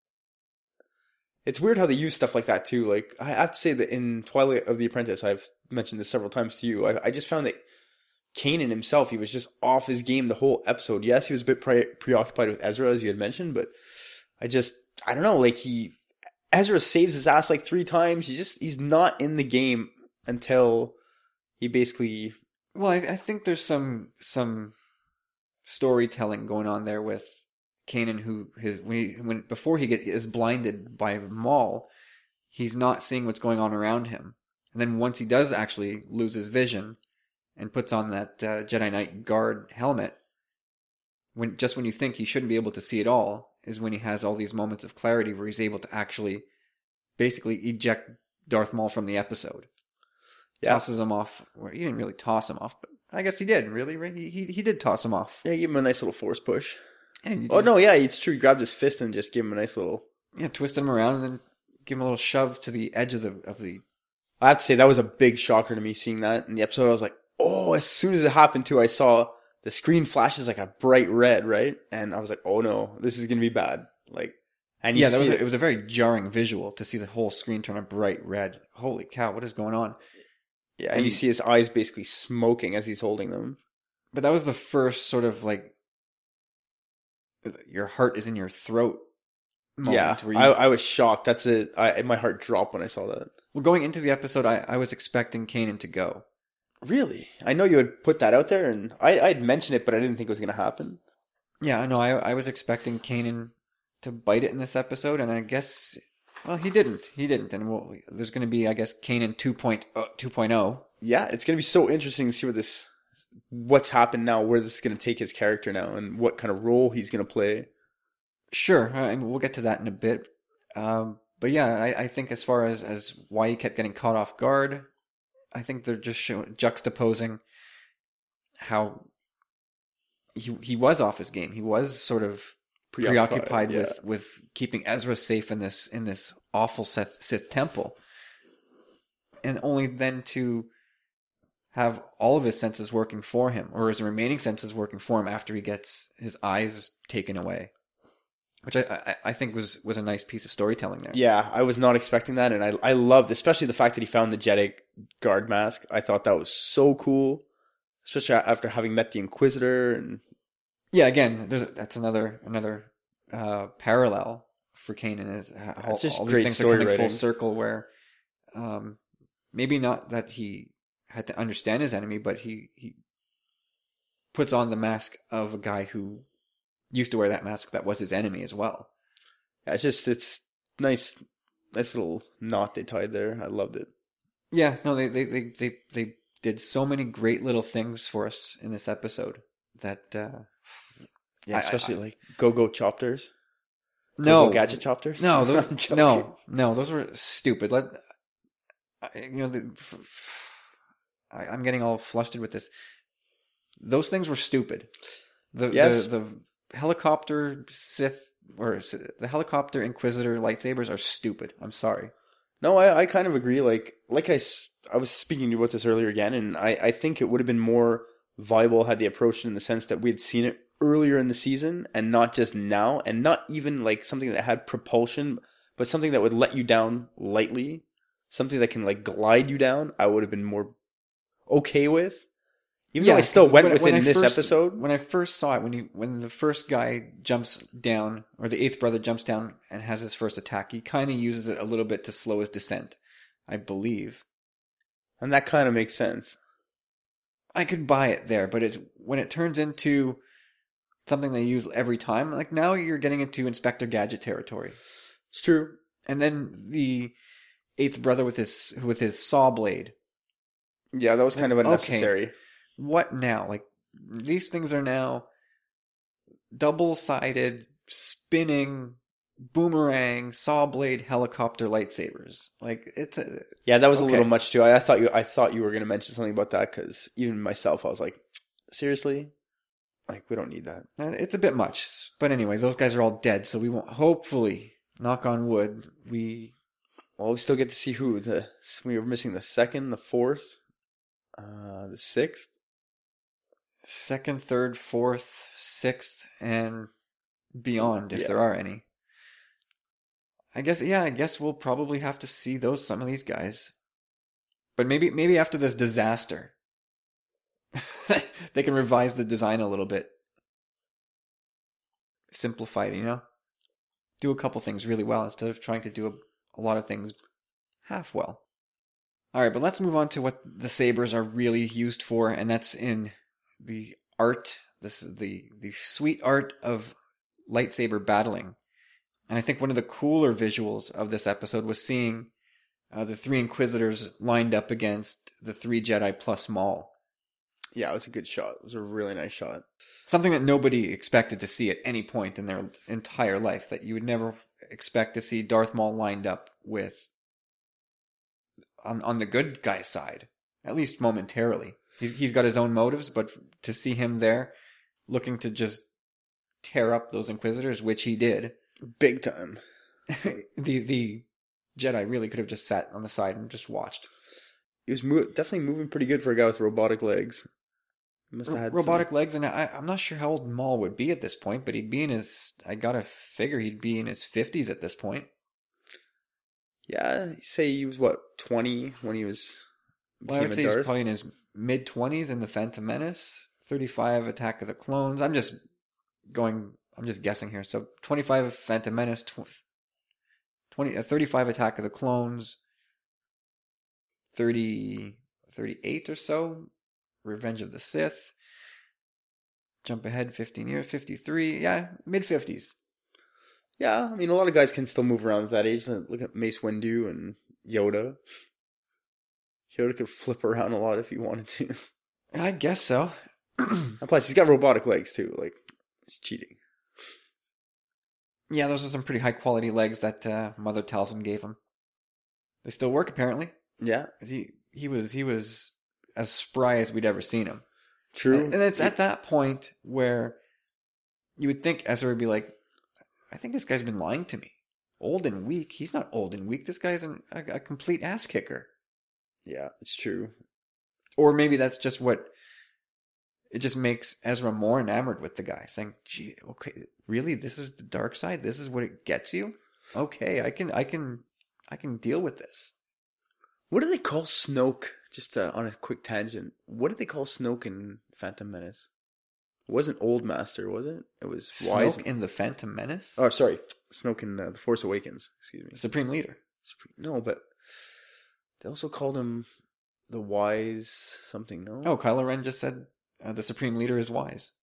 it's weird how they use stuff like that too. Like, I have to say that in Twilight of the Apprentice, I've mentioned this several times to you. I just found that Kanan himself, he was just off his game the whole episode. Yes, he was a bit preoccupied with Ezra, as you had mentioned, but I don't know. Like, Ezra saves his ass like 3 times. He's not in the game until he basically. Well, I think there's some storytelling going on there with Kanan, who before he is blinded by Maul, he's not seeing what's going on around him, and then once he does actually lose his vision and puts on that Jedi Knight guard helmet, when you think he shouldn't be able to see it all, is when he has all these moments of clarity where he's able to actually basically eject Darth Maul from the episode. Yeah. Tosses him off. Well, he didn't really toss him off, but I guess he did. Really, right? He did toss him off. Yeah, give him a nice little force push. It's true. He grabbed his fist and just gave him a nice little. Yeah, twisted him around and then give him a little shove to the edge of the. I have to say that was a big shocker to me seeing that in the episode. I was like, oh! As soon as it happened too, I saw the screen flashes like a bright red, right? And I was like, oh no, this is gonna be bad. Like, and it was a very jarring visual to see the whole screen turn a bright red. Holy cow! What is going on? Yeah, and you see his eyes basically smoking as he's holding them. But that was the first sort of like, your heart is in your throat moment. Yeah, I was shocked. That's it. My heart dropped when I saw that. Well, going into the episode, I was expecting Kanan to go. Really? I know you had put that out there, and I'd mentioned it, but I didn't think it was going to happen. Yeah, I know. I was expecting Kanan to bite it in this episode, and I guess... Well, he didn't. And there's going to be, I guess, Kanan 2.0. Yeah, it's going to be so interesting to see what's happened now, where this is going to take his character now, and what kind of role he's going to play. Sure, we'll get to that in a bit. But yeah, I think as far as why he kept getting caught off guard, I think they're just juxtaposing how he was off his game. He was sort of preoccupied with keeping Ezra safe in this awful Sith temple, and only then to have all of his senses working for him, or his remaining senses working for him after he gets his eyes taken away, which I think was a nice piece of storytelling there. Yeah, I was not expecting that, and I loved especially the fact that he found the Jedi guard mask. I thought that was so cool, especially after having met the Inquisitor. And yeah, again, that's another parallel for Kanan, is all these things are coming full circle, where maybe not that he had to understand his enemy, but he puts on the mask of a guy who used to wear that mask that was his enemy as well. Yeah, it's nice little knot they tied there. I loved it. Yeah, no, they did so many great little things for us in this episode that yeah, especially like go chopters. No, Go gadget chopters. No, those were stupid. I'm getting all flustered with this. Those things were stupid. The helicopter Sith or the helicopter Inquisitor lightsabers are stupid. I'm sorry. No, I kind of agree. Like I was speaking to you about this earlier again, and I think it would have been more viable had they approached it in the sense that we had seen it earlier in the season and not just now, and not even like something that had propulsion, but something that would let you down lightly, something that can like glide you down. I would have been more okay with. Even though I still went with it in this episode. When I first saw it, when the first guy jumps down, or the eighth brother jumps down and has his first attack, he kind of uses it a little bit to slow his descent, I believe. And that kind of makes sense. I could buy it there, but it's when it turns into something they use every time, like now you're getting into Inspector Gadget territory. It's true. And then the eighth brother with his saw blade. Yeah, that was kind of unnecessary. Okay, what now? Like, these things are now double-sided, spinning, boomerang, saw blade, helicopter lightsabers. Like, it's a... Yeah, that was a okay. little much too. I thought you were going to mention something about that, because even myself, I was like, seriously? Like, we don't need that. It's a bit much. But anyway, those guys are all dead, so we won't... Hopefully, knock on wood, we still get to see who. We were missing the second, the fourth, the sixth. Second, third, fourth, sixth, and beyond, if there are any. I guess we'll probably have to see some of these guys. But maybe after this disaster, they can revise the design a little bit. Simplify it, Do a couple things really well instead of trying to do a lot of things half well. Alright, but let's move on to what the sabers are really used for, and that's in the art, this is the sweet art of lightsaber battling. And I think one of the cooler visuals of this episode was seeing the three Inquisitors lined up against the three Jedi plus Maul. Yeah, it was a good shot. It was a really nice shot. Something that nobody expected to see at any point in their entire life. That you would never expect to see Darth Maul lined up with on the good guy side, at least momentarily. He's got his own motives, but to see him there looking to just tear up those Inquisitors, which he did. Big time. the Jedi really could have just sat on the side and just watched. He was definitely moving pretty good for a guy with robotic legs. He must have had robotic legs, and I'm not sure how old Maul would be at this point, but he'd be in his... I gotta figure he'd be in his 50s at this point. Yeah, say he was, 20 when he was... Well, I would say he's probably in his mid-20s in The Phantom Menace. 35 Attack of the Clones. I'm just guessing here. So 25 Phantom Menace, 35 Attack of the Clones, 38 or so, Revenge of the Sith. Jump ahead 15 years, 53. Yeah, mid-50s. Yeah, I mean, a lot of guys can still move around at that age. Look at Mace Windu and Yoda. Yoda could flip around a lot if he wanted to. I guess so. And plus, he's got robotic legs, too. Like, it's cheating. Yeah, those are some pretty high-quality legs that Mother Talzin gave him. They still work, apparently. Yeah. He was as spry as we'd ever seen him. True. And it's at that point where you would think Ezra would be like, I think this guy's been lying to me. Old and weak. He's not old and weak. This guy's a complete ass kicker. Yeah, it's true. Or maybe that's just what... It just makes Ezra more enamored with the guy, saying, "Gee, okay, really? This is the dark side? This is what it gets you? Okay, I can deal with this." What do they call Snoke? Just on a quick tangent. What did they call Snoke in Phantom Menace? It wasn't Old Master, was it? It was Wise. Snoke in the Phantom Menace? Oh, sorry. Snoke in The Force Awakens. Excuse me. Supreme Leader. No, but they also called him the Wise something, no? Oh, Kylo Ren just said the Supreme Leader is wise.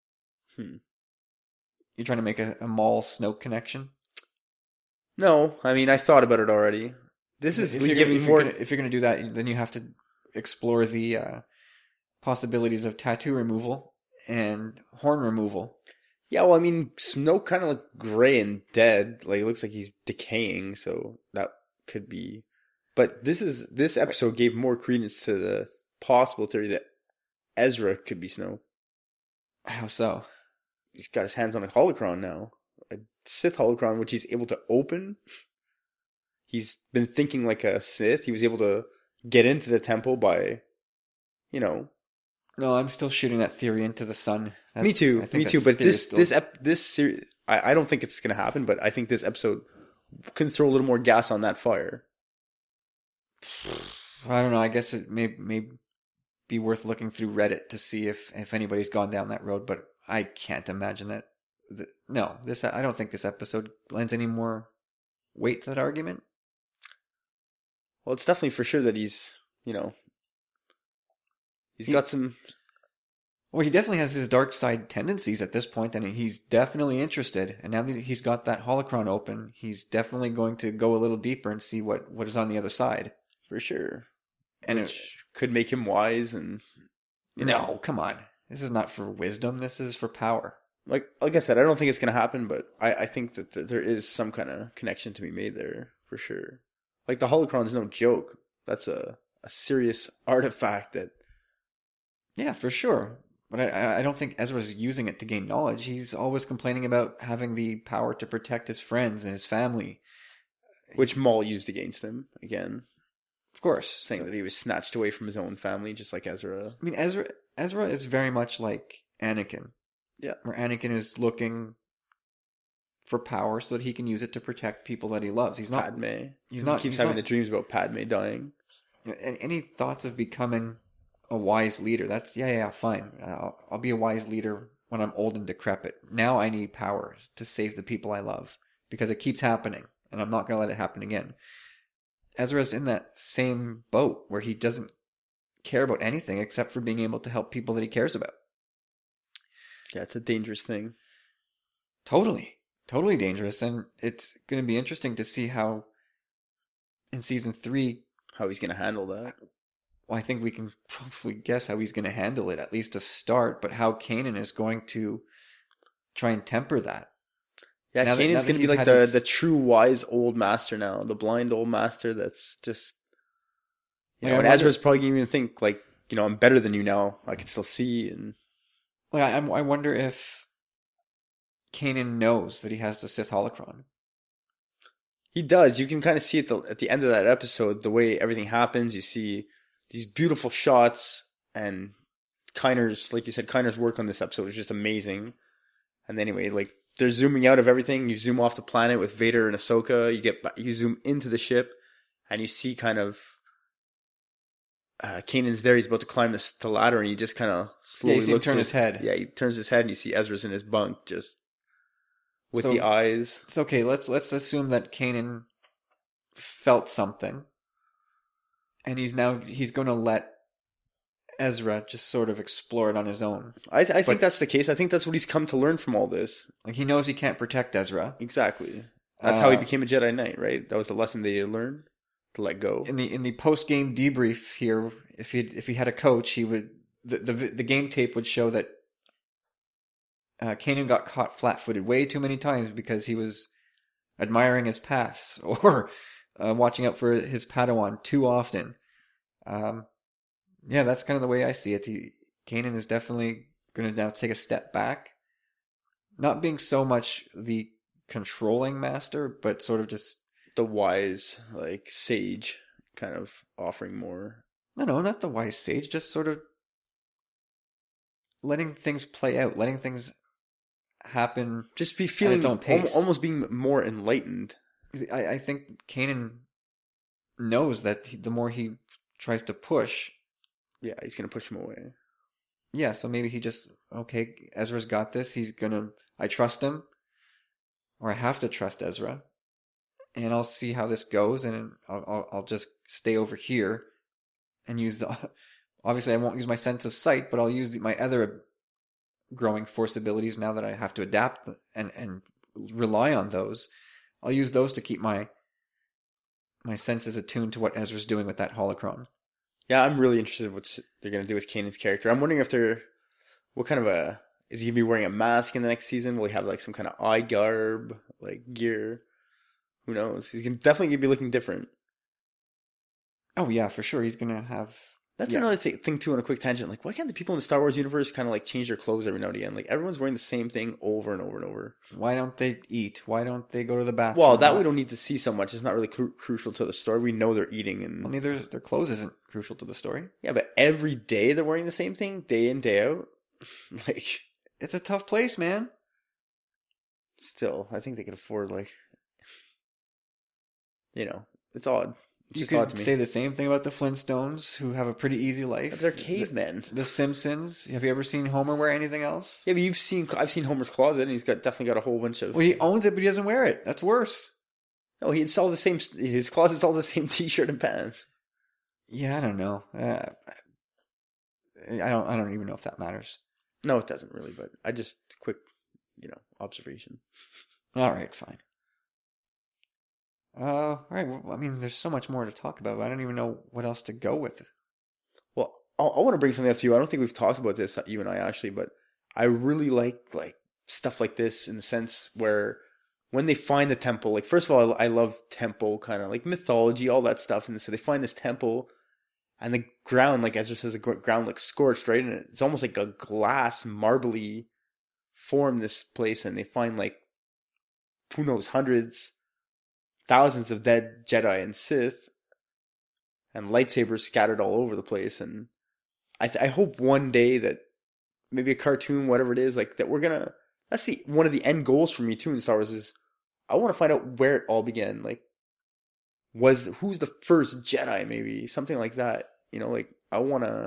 You trying to make a Maul Snoke connection? No, I mean, I thought about it already. This is if you're going to do that, then you have to explore the possibilities of tattoo removal and horn removal. Yeah, well, I mean, Snoke kind of looked gray and dead. Like, it looks like he's decaying, so that could be... But this episode gave more credence to the possible theory that Ezra could be Snoke. How so? He's got his hands on a holocron now. A Sith holocron, which he's able to open. He's been thinking like a Sith. He was able to get into the temple by, No, I'm still shooting that theory into the sun. Me too. But this series, I don't think it's going to happen. But I think this episode can throw a little more gas on that fire. I don't know. I guess it may be worth looking through Reddit to see if anybody's gone down that road. But I can't imagine that. I don't think this episode lends any more weight to that argument. Well, it's definitely for sure that he's, He's got some. Well, he definitely has his dark side tendencies at this point, and he's definitely interested. And now that he's got that holocron open, he's definitely going to go a little deeper and see what is on the other side. For sure. And Which could make him wise and... No, come on. This is not for wisdom. This is for power. Like I said, I don't think it's going to happen, but I think that there is some kind of connection to be made there, for sure. Like, the holocron's no joke. That's a serious artifact that... Yeah, for sure. But I don't think Ezra's using it to gain knowledge. He's always complaining about having the power to protect his friends and his family. Which Maul used against him, again. Of course. Saying that he was snatched away from his own family, just like Ezra. I mean, Ezra is very much like Anakin. Yeah. Where Anakin is looking for power so that he can use it to protect people that he loves. He's not... Padme. He keeps having the dreams about Padme dying. Any thoughts of becoming a wise leader? That's fine. I'll be a wise leader when I'm old and decrepit. Now I need power to save the people I love because it keeps happening, and I'm not going to let it happen again. Ezra's in that same boat where he doesn't care about anything except for being able to help people that he cares about. Yeah, it's a dangerous thing. Totally dangerous, and it's going to be interesting to see how in season 3 how he's going to handle that. Well, I think we can probably guess how he's going to handle it, at least to start, but how Kanan is going to try and temper that. Yeah, Kanan's going to be like the true wise old master now, the blind old master that's just... and Ezra's probably going to even think, like, I'm better than you now. I can still see. And like, I wonder if Kanan knows that he has the Sith holocron. He does. You can kind of see at the end of that episode, the way everything happens. You see these beautiful shots, and Kyner's, like you said, Kyner's work on this episode was just amazing. And anyway, like, they're zooming out of everything. You zoom off the planet with Vader and Ahsoka. You zoom into the ship, and you see kind of Kanan's there. He's about to climb the ladder, and he just kind of slowly looks. Turn his head. Yeah, he turns his head, and you see Ezra's in his bunk, just with the eyes. It's okay. Let's assume that Kanan felt something, and he's going to let Ezra just sort of explore it on his own. I think that's the case. I think that's what he's come to learn from all this. Like, he knows he can't protect Ezra. Exactly. That's how he became a Jedi Knight, right? That was the lesson that he learned, to let go. In the post game debrief here, if he had a coach, he would the game tape would show that Kanan got caught flat-footed way too many times because he was admiring his pass or watching out for his Padawan too often. Yeah, that's kind of the way I see it. Kanan is definitely going to now take a step back. Not being so much the controlling master, but sort of just... the wise, like, sage, kind of offering more. No, not the wise sage. Just sort of letting things play out, letting things happen. Just be feeling at its own pace. Almost being more enlightened. I think Kanan knows that the more he tries to push... yeah, he's going to push him away. Yeah, so maybe he just... okay, Ezra's got this. He's going to... I trust him. Or I have to trust Ezra. And I'll see how this goes, and I'll just stay over here and use the... obviously, I won't use my sense of sight, but I'll use my other growing force abilities now that I have to adapt and rely on those. I'll use those to keep my senses attuned to what Ezra's doing with that holocron. Yeah, I'm really interested in what they're going to do with Kanan's character. I'm wondering if what kind of is he going to be wearing a mask in the next season? Will he have like some kind of eye garb, like gear? Who knows? He's definitely going to be looking different. Oh yeah, for sure. He's going to have... That's another thing too on a quick tangent. Like, why can't the people in the Star Wars universe kind of like change their clothes every now and again? Like, everyone's wearing the same thing over and over and over. Why don't they eat? Why don't they go to the bathroom? Well, that we don't need to see so much. It's not really crucial to the story. We know they're eating. And I mean, their clothes isn't crucial to the story. Yeah, but every day they're wearing the same thing, day in, day out. Like, it's a tough place, man. Still, I think they could afford, like, it's odd. It's you just odd to could me. say the same thing about the Flintstones, who have a pretty easy life. But they're cavemen. The Simpsons. Have you ever seen Homer wear anything else? Yeah, but I've seen Homer's closet, and he's definitely got a whole bunch of... Well, he owns it, but he doesn't wear it. That's worse. No, his closet's all the same t-shirt and pants. Yeah, I don't know. I don't even know if that matters. No, it doesn't really, but I just quick, observation. All right, fine. All right. Well, I mean, there's so much more to talk about. I don't even know what else to go with. Well, I want to bring something up to you. I don't think we've talked about this, you and I, actually, but I really like stuff like this in the sense where when they find the temple, like, first of all, I love temple kind of like mythology, all that stuff. And so they find this temple and the ground, like Ezra says, the ground looks scorched, right? And it's almost like a glass, marbly form, this place. And they find, like, who knows, hundreds, thousands of dead Jedi and Sith and lightsabers scattered all over the place. And I hope one day that maybe a cartoon, whatever it is, like, that we're gonna, that's one of the end goals for me too in Star Wars is I want to find out where it all began. Like, who's the first Jedi, maybe something like that, like, I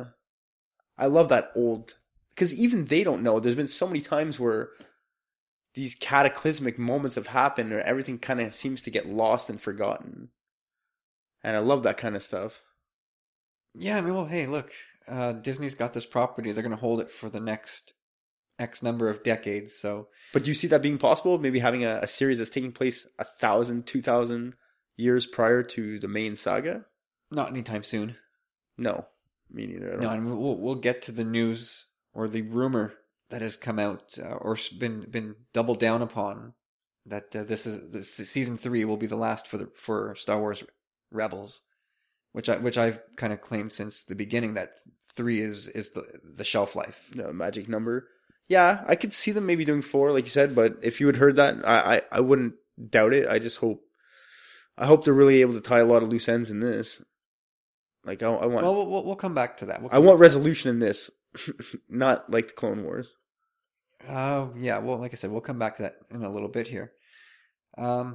love that old, because even they don't know. There's been so many times where these cataclysmic moments have happened or everything kind of seems to get lost and forgotten. And I love that kind of stuff. Yeah, I mean, well, hey, look, Disney's got this property. They're going to hold it for the next X number of decades. So, but do you see that being possible? Maybe having a series that's taking place 1,000, 2,000 years prior to the main saga? Not anytime soon. No, me neither. No, and we'll get to the news or the rumor that has come out or been doubled down upon that this season 3 will be the last for Star Wars Rebels, which I've kind of claimed since the beginning that 3 is the shelf life. The magic number. Yeah, I could see them maybe doing 4, like you said, but if you had heard that, I wouldn't doubt it. I hope they're really able to tie a lot of loose ends in this. Like, I want. Well, we'll come back to that. I want resolution in this, not like the Clone Wars. Yeah. Well, like I said, we'll come back to that in a little bit here. I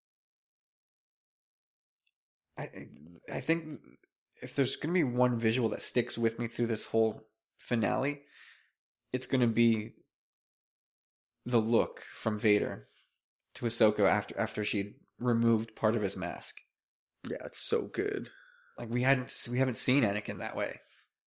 think if there's going to be one visual that sticks with me through this whole finale, it's going to be the look from Vader to Ahsoka after she'd removed part of his mask. Yeah, it's so good. Like, we haven't seen Anakin that way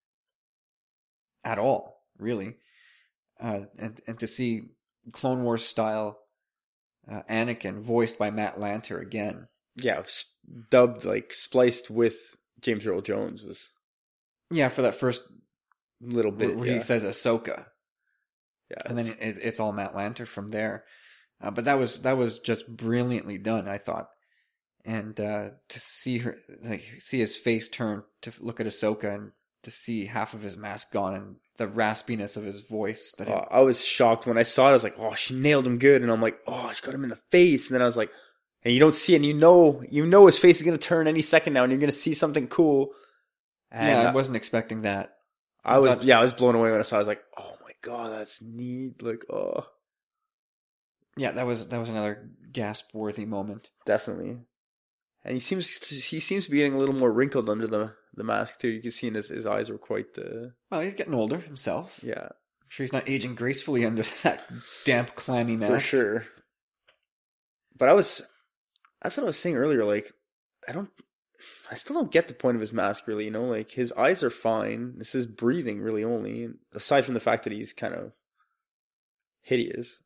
at all, really. And to see Clone Wars style Anakin voiced by Matt Lanter again. Yeah, dubbed, like, spliced with James Earl Jones was. Yeah, for that first little bit where he says Ahsoka. Yeah, and then it's all Matt Lanter from there. But that was just brilliantly done, I thought. And to see his face turn to look at Ahsoka and to see half of his mask gone and the raspiness of his voice. I was shocked when I saw it. I was like, oh, she nailed him good. And I'm like, oh, she got him in the face. And then I was like, and you don't see it, and you know his face is going to turn any second now and you're going to see something cool. And yeah, I wasn't expecting that. I was blown away when I saw it. I was like, oh my God, that's neat. Like, oh. Yeah, that was another gasp-worthy moment. Definitely. And he seems to be getting a little more wrinkled under the mask too. You can see his eyes were quite well, he's getting older himself. Yeah. I'm sure he's not aging gracefully under that damp, clammy mask. For sure. But that's what I was saying earlier, like, I still don't get the point of his mask, really, like, his eyes are fine. This is breathing, really, only, aside from the fact that he's kind of hideous.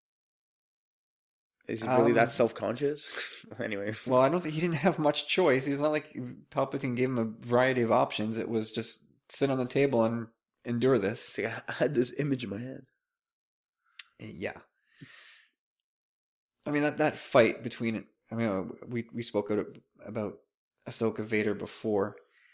Is he really that self-conscious? Anyway. Well, I don't think he didn't have much choice. It's not like Palpatine gave him a variety of options. It was just sit on the table and endure this. It's like, I had this image in my head. Yeah. I mean, that fight between... I mean, we spoke about Ahsoka Vader before.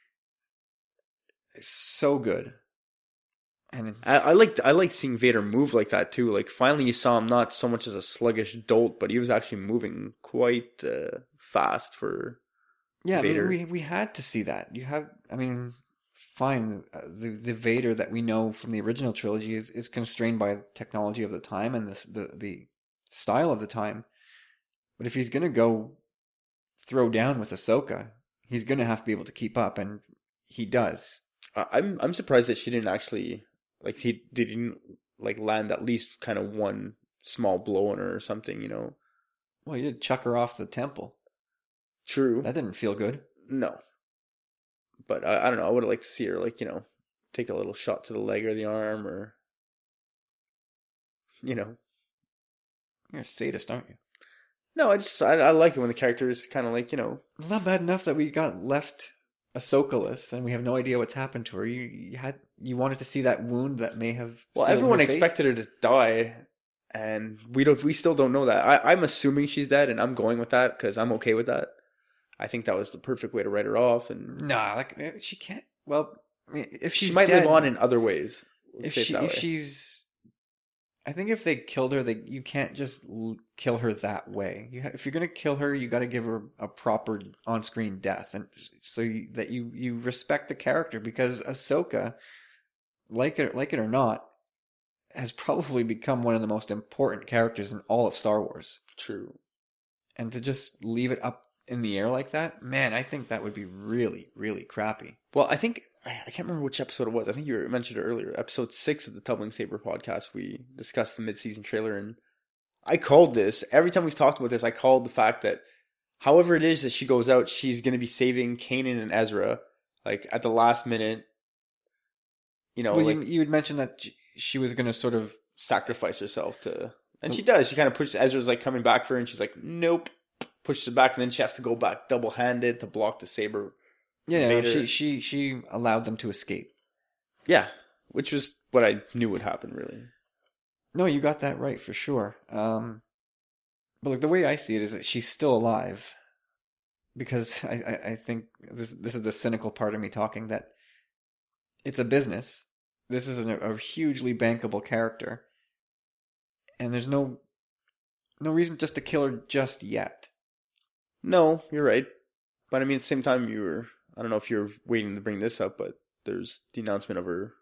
It's so good. And I liked seeing Vader move like that too. Like, finally you saw him not so much as a sluggish dolt, but he was actually moving quite fast for Vader. I mean, we had to see that. Fine, the Vader that we know from the original trilogy is constrained by the technology of the time and the style of the time. But if he's going to go throw down with Ahsoka, he's going to have to be able to keep up, and he does. I'm surprised that she didn't actually, like, he didn't, like, land at least kind of one small blow on her or something, Well, he did chuck her off the temple. True. That didn't feel good. No. But I don't know. I would have liked to see her, like, take a little shot to the leg or the arm, or you know. You're a sadist, aren't you? No, I like it when the character is kind of like, you know. It's not bad enough that we got left Ahsoka-less and we have no idea what's happened to her. You wanted to see that wound that may have. Well, everyone expected her to die, and we still don't know that. I'm assuming she's dead, and I'm going with that because I'm okay with that. I think that was the perfect way to write her off, and nah, like she can't. Well, I mean, if she might live on in other ways. If she's, I think if they killed her, you can't just kill her that way. If you're gonna kill her, you got to give her a proper on-screen death, and so that you respect the character, because Ahsoka, like it or not, has probably become one of the most important characters in all of Star Wars. True. And to just leave it up in the air like that, man, I think that would be really, really crappy. Well, I think, I can't remember which episode it was. I think you mentioned it earlier. Episode 6 of the Tumbling Saber podcast, we discussed the mid-season trailer, and I called this. Every time we've talked about this, I called the fact that however it is that she goes out, she's going to be saving Kanan and Ezra, like, at the last minute. You know, well, like, you had mentioned that she was going to sort of sacrifice herself to, and she does. She kind of pushes, Ezra's like coming back for her, and she's like, nope. Pushes it back, and then she has to go back double-handed to block the saber. Yeah, no, she allowed them to escape. Yeah, which was what I knew would happen, really. No, you got that right for sure. But like the way I see it is that she's still alive, because I think this is the cynical part of me talking, that it's a business. This is a hugely bankable character, and there's no reason just to kill her just yet. No, you're right. But I mean, at the same time, I don't know if you're waiting to bring this up, but there's the announcement of her.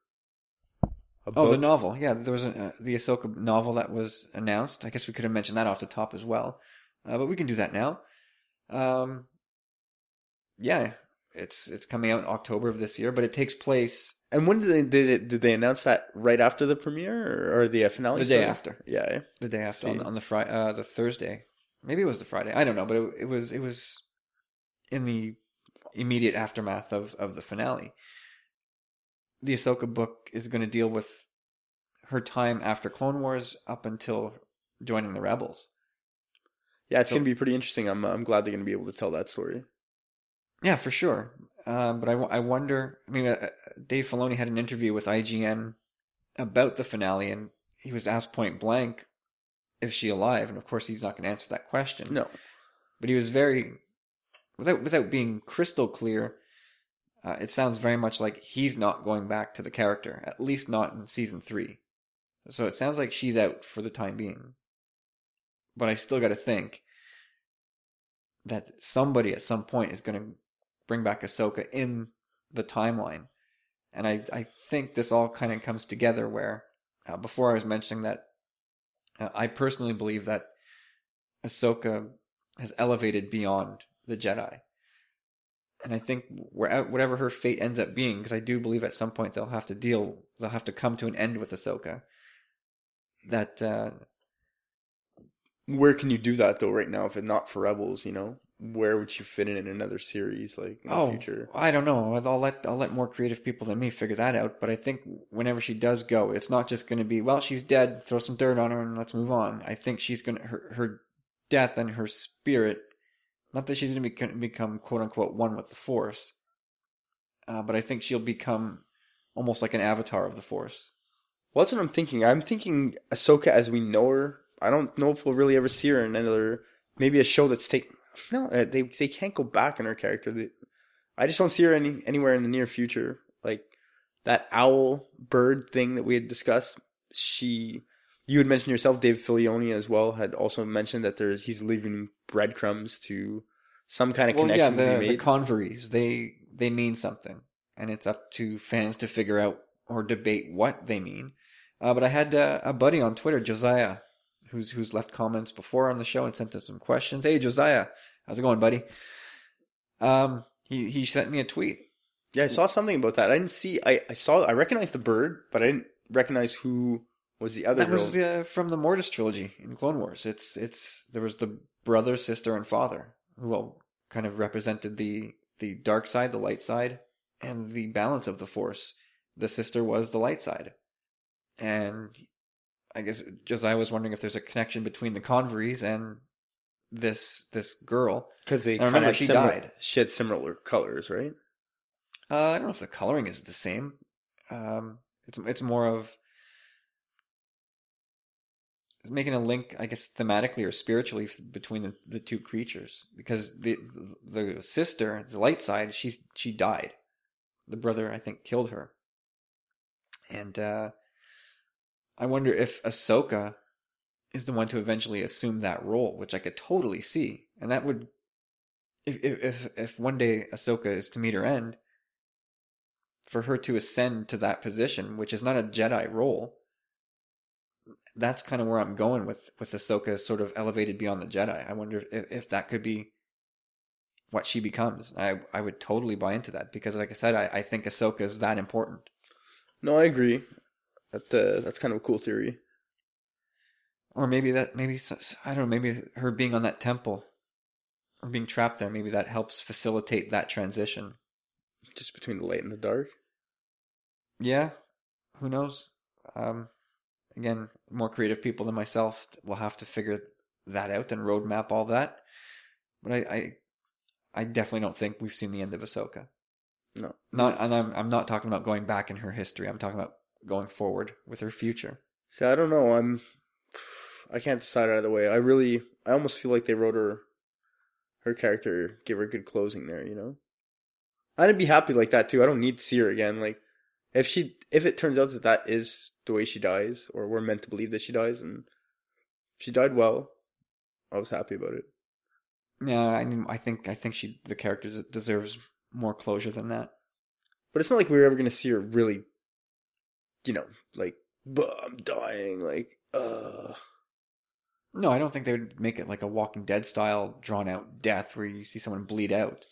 The novel. Yeah, there was the Ahsoka novel that was announced. I guess we could have mentioned that off the top as well. But we can do that now. Yeah, it's coming out in October of this year, but it takes place. And when did they announce that? Right after the premiere or the finale? The day after. Yeah. The day after, on the Thursday. Maybe it was the Friday. I don't know, but it was in the immediate aftermath of the finale. The Ahsoka book is going to deal with her time after Clone Wars up until joining the Rebels. Yeah, it's going to be pretty interesting. I'm glad they're going to be able to tell that story. Yeah, for sure. But I wonder. I mean, Dave Filoni had an interview with IGN about the finale, and he was asked point blank, is she alive? And of course, he's not going to answer that question. No. But he was very, without being crystal clear, it sounds very much like he's not going back to the character, at least not in season 3. So it sounds like she's out for the time being. But I still got to think that somebody at some point is going to bring back Ahsoka in the timeline. And I think this all kind of comes together where, before I was mentioning that, I personally believe that Ahsoka has elevated beyond the Jedi. And I think whatever her fate ends up being, because I do believe at some point they'll have to come to an end with Ahsoka. That where can you do that though right now if it's not for Rebels, you know? Where would you fit in another series like in the future? I don't know. I'll let more creative people than me figure that out. But I think whenever she does go, it's not just going to be, well, she's dead, throw some dirt on her and let's move on. I think she's going to her death and her spirit. Not that she's going to become quote unquote one with the Force, but I think she'll become almost like an avatar of the Force. Well, that's what I'm thinking. I'm thinking Ahsoka as we know her. I don't know if we'll really ever see her in another, maybe a show that's taken. No, they can't go back in her character. I just don't see her anywhere in the near future. Like that owl bird thing that we had discussed. You had mentioned yourself, Dave Filoni as well had also mentioned that he's leaving breadcrumbs to some kind of connection to be made. The converies, they mean something, and it's up to fans to figure out or debate what they mean. But I had a buddy on Twitter, Josiah, who's left comments before on the show and sent us some questions. Hey, Josiah, how's it going, buddy? He sent me a tweet. Yeah, I saw something about that. I didn't see. I recognized the bird, but I didn't recognize who was the other. That was from the Mortis trilogy in Clone Wars. There was the brother, sister, and father who all kind of represented the dark side, the light side, and the balance of the Force. the sister was the light side. And I guess Josiah was wondering if there's a connection between the Converys and this girl. Because they I remember she died. She had similar colors, right? I don't know if the coloring is the same. It's more of it's making a link, I guess, thematically or spiritually between the two creatures. Because the sister, the light side, she died. The brother, I think, killed her. And I wonder if Ahsoka is the one to eventually assume that role, which I could totally see. And that would, if one day Ahsoka is to meet her end, for her to ascend to that position, which is not a Jedi role, that's kind of where I'm going with Ahsoka sort of elevated beyond the Jedi. I wonder if that could be what she becomes. I would totally buy into that because, like I said, I think Ahsoka is that important. No, I agree. That's kind of a cool theory. Or maybe I don't know, maybe her being on that temple or being trapped there, maybe that helps facilitate that transition. Just between the light and the dark? Yeah, who knows? Again, more creative people than myself will have to figure that out and roadmap all that. But I definitely don't think we've seen the end of Ahsoka. No. And I'm not talking about going back in her history. I'm talking about going forward with her future. See, I don't know. I can't decide either way. I almost feel like they wrote her character, give her a good closing there, you know? I'd be happy like that too. I don't need to see her again. Like, if it turns out that is the way she dies, or we're meant to believe that she dies, and she died well, I was happy about it. Yeah, I think the character deserves more closure than that. But it's not like we were ever going to see her really, you know, like, I'm dying, like, No, I don't think they would make it like a Walking Dead style drawn out death where you see someone bleed out.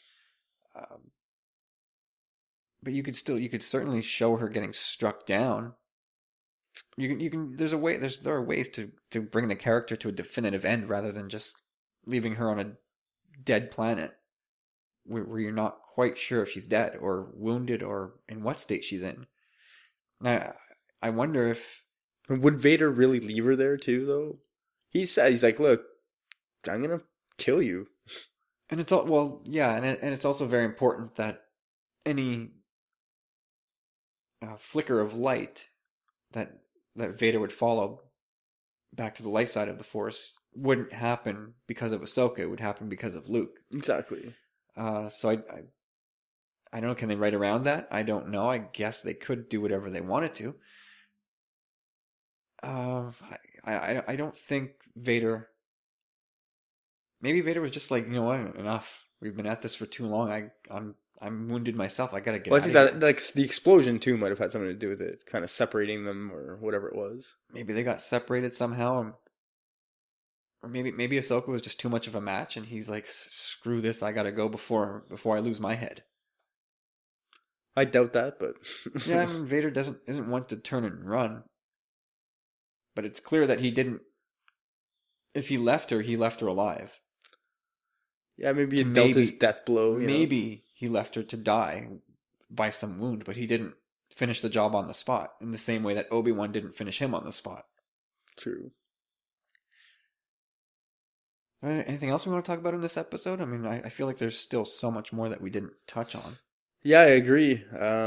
But you could certainly show her getting struck down. You can there are ways to bring the character to a definitive end rather than just leaving her on a dead planet where you're not quite sure if she's dead or wounded or in what state she's in. Now, I wonder if would Vader really leave her there too, though? He's like, look, I'm gonna kill you. And it's all, well, yeah, and it's also very important that any flicker of light that Vader would follow back to the light side of the Force wouldn't happen because of Ahsoka. It would happen because of Luke. Exactly. So I don't know. Can they write around that? I don't know. I guess they could do whatever they wanted to. I don't think Vader. Maybe Vader was just like, you know what, enough. We've been at this for too long. I'm wounded myself. I gotta get. Well, I think that like the explosion too might have had something to do with it, kind of separating them or whatever it was. Maybe they got separated somehow, or maybe Ahsoka was just too much of a match, and he's like, screw this. I gotta go before I lose my head. I doubt that, but yeah, I mean, Vader isn't one to turn and run. But it's clear that he didn't. If he left her alive. Yeah, maybe he dealt his death blow. Maybe he left her to die by some wound, but he didn't finish the job on the spot in the same way that Obi-Wan didn't finish him on the spot. True. Anything else we want to talk about in this episode? I mean, I feel like there's still so much more that we didn't touch on. Yeah, I agree.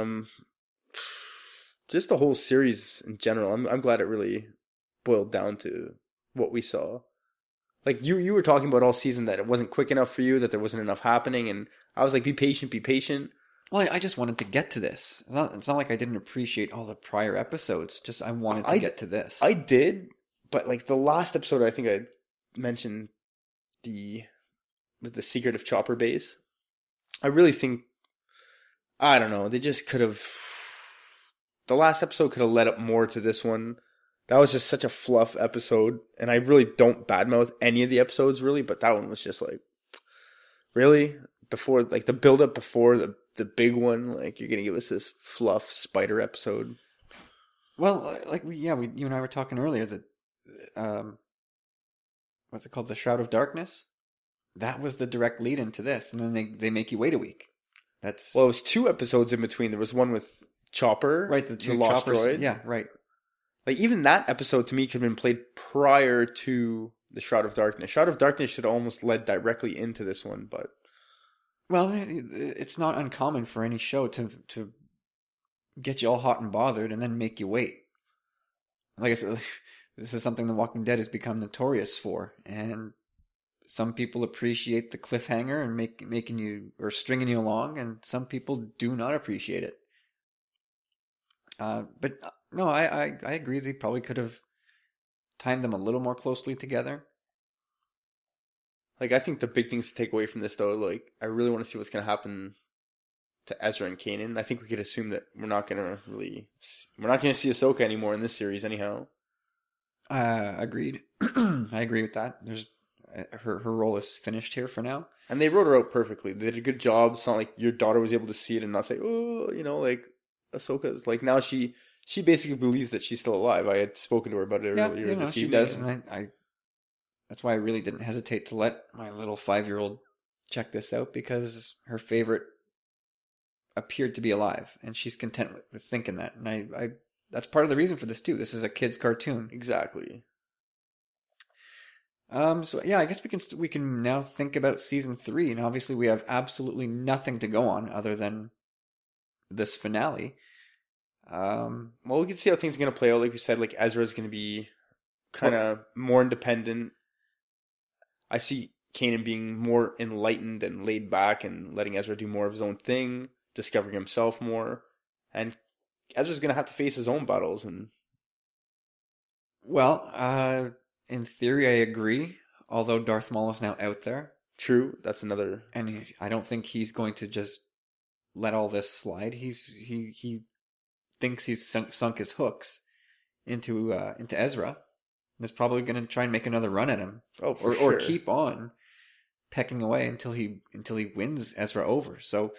Just the whole series in general. I'm glad it really boiled down to what we saw. Like you were talking about all season that it wasn't quick enough for you, that there wasn't enough happening, and I was like, be patient. Well, I just wanted to get to this. It's not like I didn't appreciate all the prior episodes. Just I wanted to get to this. I did, but like the last episode, I think I mentioned the secret of Chopper Base. I really think, I don't know, they just could have. The last episode could have led up more to this one. That was just such a fluff episode, and I really don't badmouth any of the episodes, really, but that one was just like, really? Before, like, the build-up before the big one, like, you're gonna give us this fluff spider episode? Well, like, you and I were talking earlier that, what's it called, the Shroud of Darkness? That was the direct lead into this, and then they make you wait a week. Well, it was 2 episodes in between. There was one with chopper, Right, the two lost choppers. droid. Yeah, right. Like, even that episode to me could have been played prior to the Shroud of Darkness. Shroud of Darkness should have almost led directly into this one, but Well, it's not uncommon for any show to get you all hot and bothered and then make you wait. Like I said, this is something The Walking Dead has become notorious for, and some people appreciate the cliffhanger and making you or stringing you along, and some people do not appreciate it. But no, I agree. They probably could have timed them a little more closely together. like, I think the big things to take away from this, though, like, I really want to see what's going to happen to Ezra and Kanan. I think we could assume that we're not going to see Ahsoka anymore in this series, anyhow. Agreed. I agree with that. There's her role is finished here for now. And they wrote her out perfectly. They did a good job. It's not like your daughter was able to see it and not say, oh, like, Ahsoka's, like, now she basically believes that she's still alive. I had spoken to her about it earlier this she evening. does, and I that's why I really didn't hesitate to let my little 5-year-old check this out, because her favorite appeared to be alive, and she's content with thinking that. And I that's part of the reason for this too. This is a kid's cartoon. Exactly. So yeah, I guess we can now think about season 3, and obviously we have absolutely nothing to go on other than this finale. Well, we can see how things are going to play out. Like we said, like, Ezra's going to be kind of more independent. I see Kanan being more enlightened and laid back and letting Ezra do more of his own thing, discovering himself more. And Ezra's going to have to face his own battles. And well, in theory, I agree. Although Darth Maul is now out there. True, that's another. And I don't think he's going to just let all this slide. He thinks he's sunk his hooks into Ezra. And is probably going to try and make another run at him. Oh, for sure. Or keep on pecking away until he wins Ezra over. So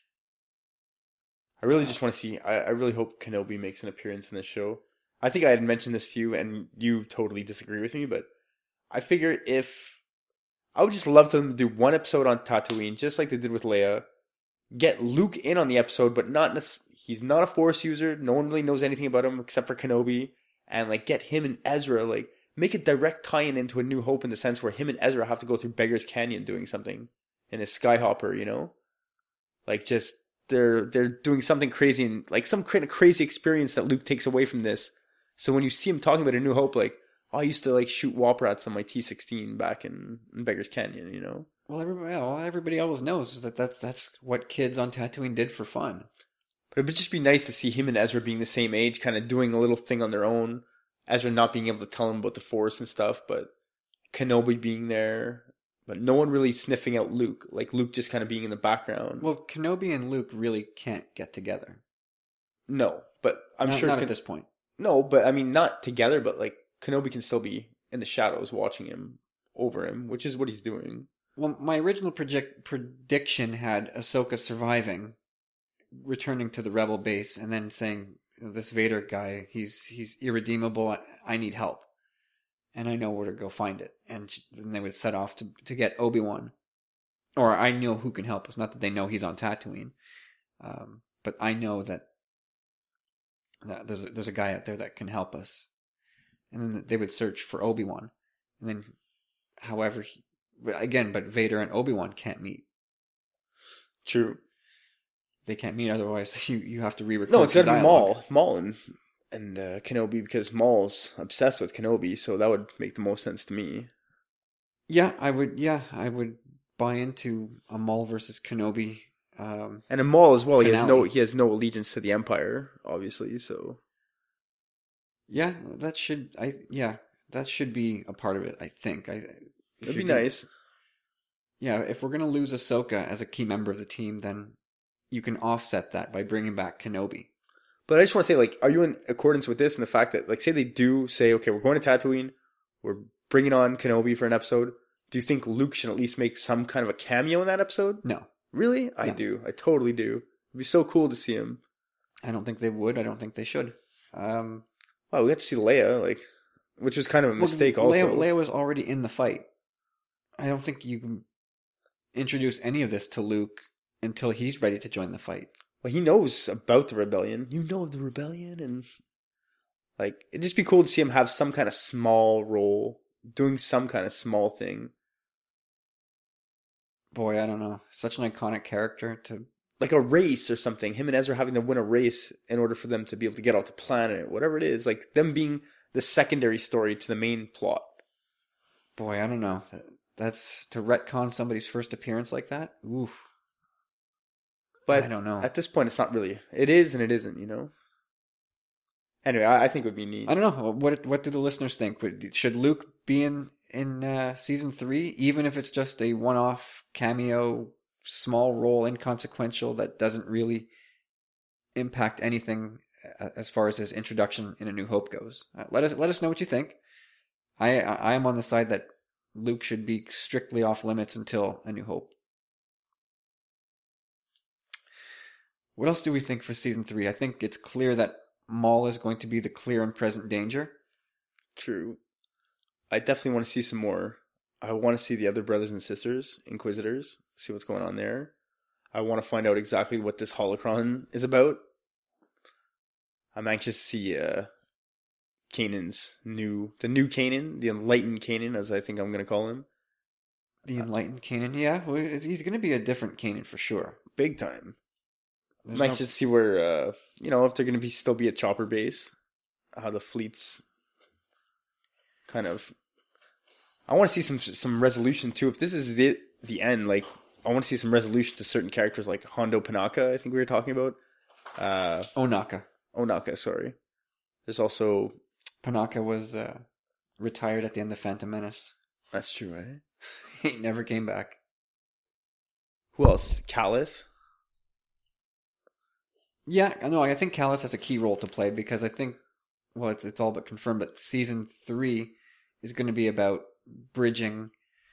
I really just want to see. I really hope Kenobi makes an appearance in this show. I think I had mentioned this to you, and you totally disagree with me, but I figure I would just love them to do one episode on Tatooine, just like they did with Leia. Get Luke in on the episode, but he's not a Force user. No one really knows anything about him except for Kenobi. And, like, get him and Ezra, like, make a direct tie-in into A New Hope in the sense where him and Ezra have to go through Beggar's Canyon doing something in his Skyhopper, you know? Like, just, they're doing something crazy, and, like, some kind of crazy experience that Luke takes away from this. So when you see him talking about A New Hope, like, oh, I used to, like, shoot Wop Rats on my T-16 back in Beggar's Canyon, you know? Well, everybody always knows that that's what kids on Tatooine did for fun. But it would just be nice to see him and Ezra being the same age, kind of doing a little thing on their own. Ezra not being able to tell him about the Force and stuff, but Kenobi being there. But no one really sniffing out Luke. Like, Luke just kind of being in the background. Well, Kenobi and Luke really can't get together. No, but I'm sure... Not at this point. No, but I mean, not together, but, like, Kenobi can still be in the shadows watching him, over him, which is what he's doing. Well, my original prediction had Ahsoka surviving, returning to the Rebel base, and then saying, this Vader guy, he's irredeemable, I need help. And I know where to go find it. And then they would set off to get Obi-Wan. Or I know who can help us. Not that they know he's on Tatooine. But I know that there's a guy out there that can help us. And then they would search for Obi-Wan. And then, however, but Vader and Obi-Wan can't meet. True. They can't meet, otherwise you have to re-record. No, it's got to be dialogue. Maul and Kenobi, because Maul's obsessed with Kenobi, so that would make the most sense to me. I would buy into a Maul versus Kenobi. And a Maul as well. Finale. He has no allegiance to the Empire, obviously. So yeah, that should be a part of it. I think. It'd be nice. Yeah, if we're gonna lose Ahsoka as a key member of the team, then you can offset that by bringing back Kenobi. But I just want to say, like, are you in accordance with this and the fact that, like, say they do say, okay, we're going to Tatooine, we're bringing on Kenobi for an episode. Do you think Luke should at least make some kind of a cameo in that episode? No. Really? I do. I totally do. It'd be so cool to see him. I don't think they would. I don't think they should. Wow, we got to see Leia, like, which was kind of a mistake also. Leia was already in the fight. I don't think you can introduce any of this to Luke until he's ready to join the fight. Well, he knows about the rebellion. You know of the rebellion, and like it'd just be cool to see him have some kind of small role, doing some kind of small thing, Boy, I don't know. Such an iconic character to. like a race or something. Him and Ezra having to win a race in order for them to be able to get off the planet, whatever it is. Like them being the secondary story to the main plot. Boy, I don't know. That's to retcon somebody's first appearance like that. Oof. But I don't know. at this point, it's not really. It is and it isn't, you know? Anyway, I think it would be neat. I don't know. What do the listeners think? Should Luke be in season 3, even if it's just a one-off cameo, small role, inconsequential that doesn't really impact anything as far as his introduction in A New Hope goes? Let us know what you think. I am on the side that Luke should be strictly off limits until A New Hope. What else do we think for season 3? I think it's clear that Maul is going to be the clear and present danger. True. I definitely want to see some more. I want to see the other brothers and sisters, Inquisitors, see what's going on there. I want to find out exactly what this holocron is about. I'm anxious to see Kanan's the new Kanan, the enlightened Kanan, as I think I'm going to call him. The enlightened Kanan, yeah. Well, he's going to be a different Kanan for sure. Big time. I'm anxious to see where, if they're going to still be at Chopper Base, how the fleet's kind of. I want to see some resolution too. If this is the end, like I want to see some resolution to certain characters like Hondo Panaka. I think we were talking about. Onaka, sorry. There's also Panaka was retired at the end of Phantom Menace. That's true, eh? He never came back. Who else? Callus. Yeah, no, I think Callus has a key role to play because I think, well, it's all but confirmed that season 3 is going to be about bridging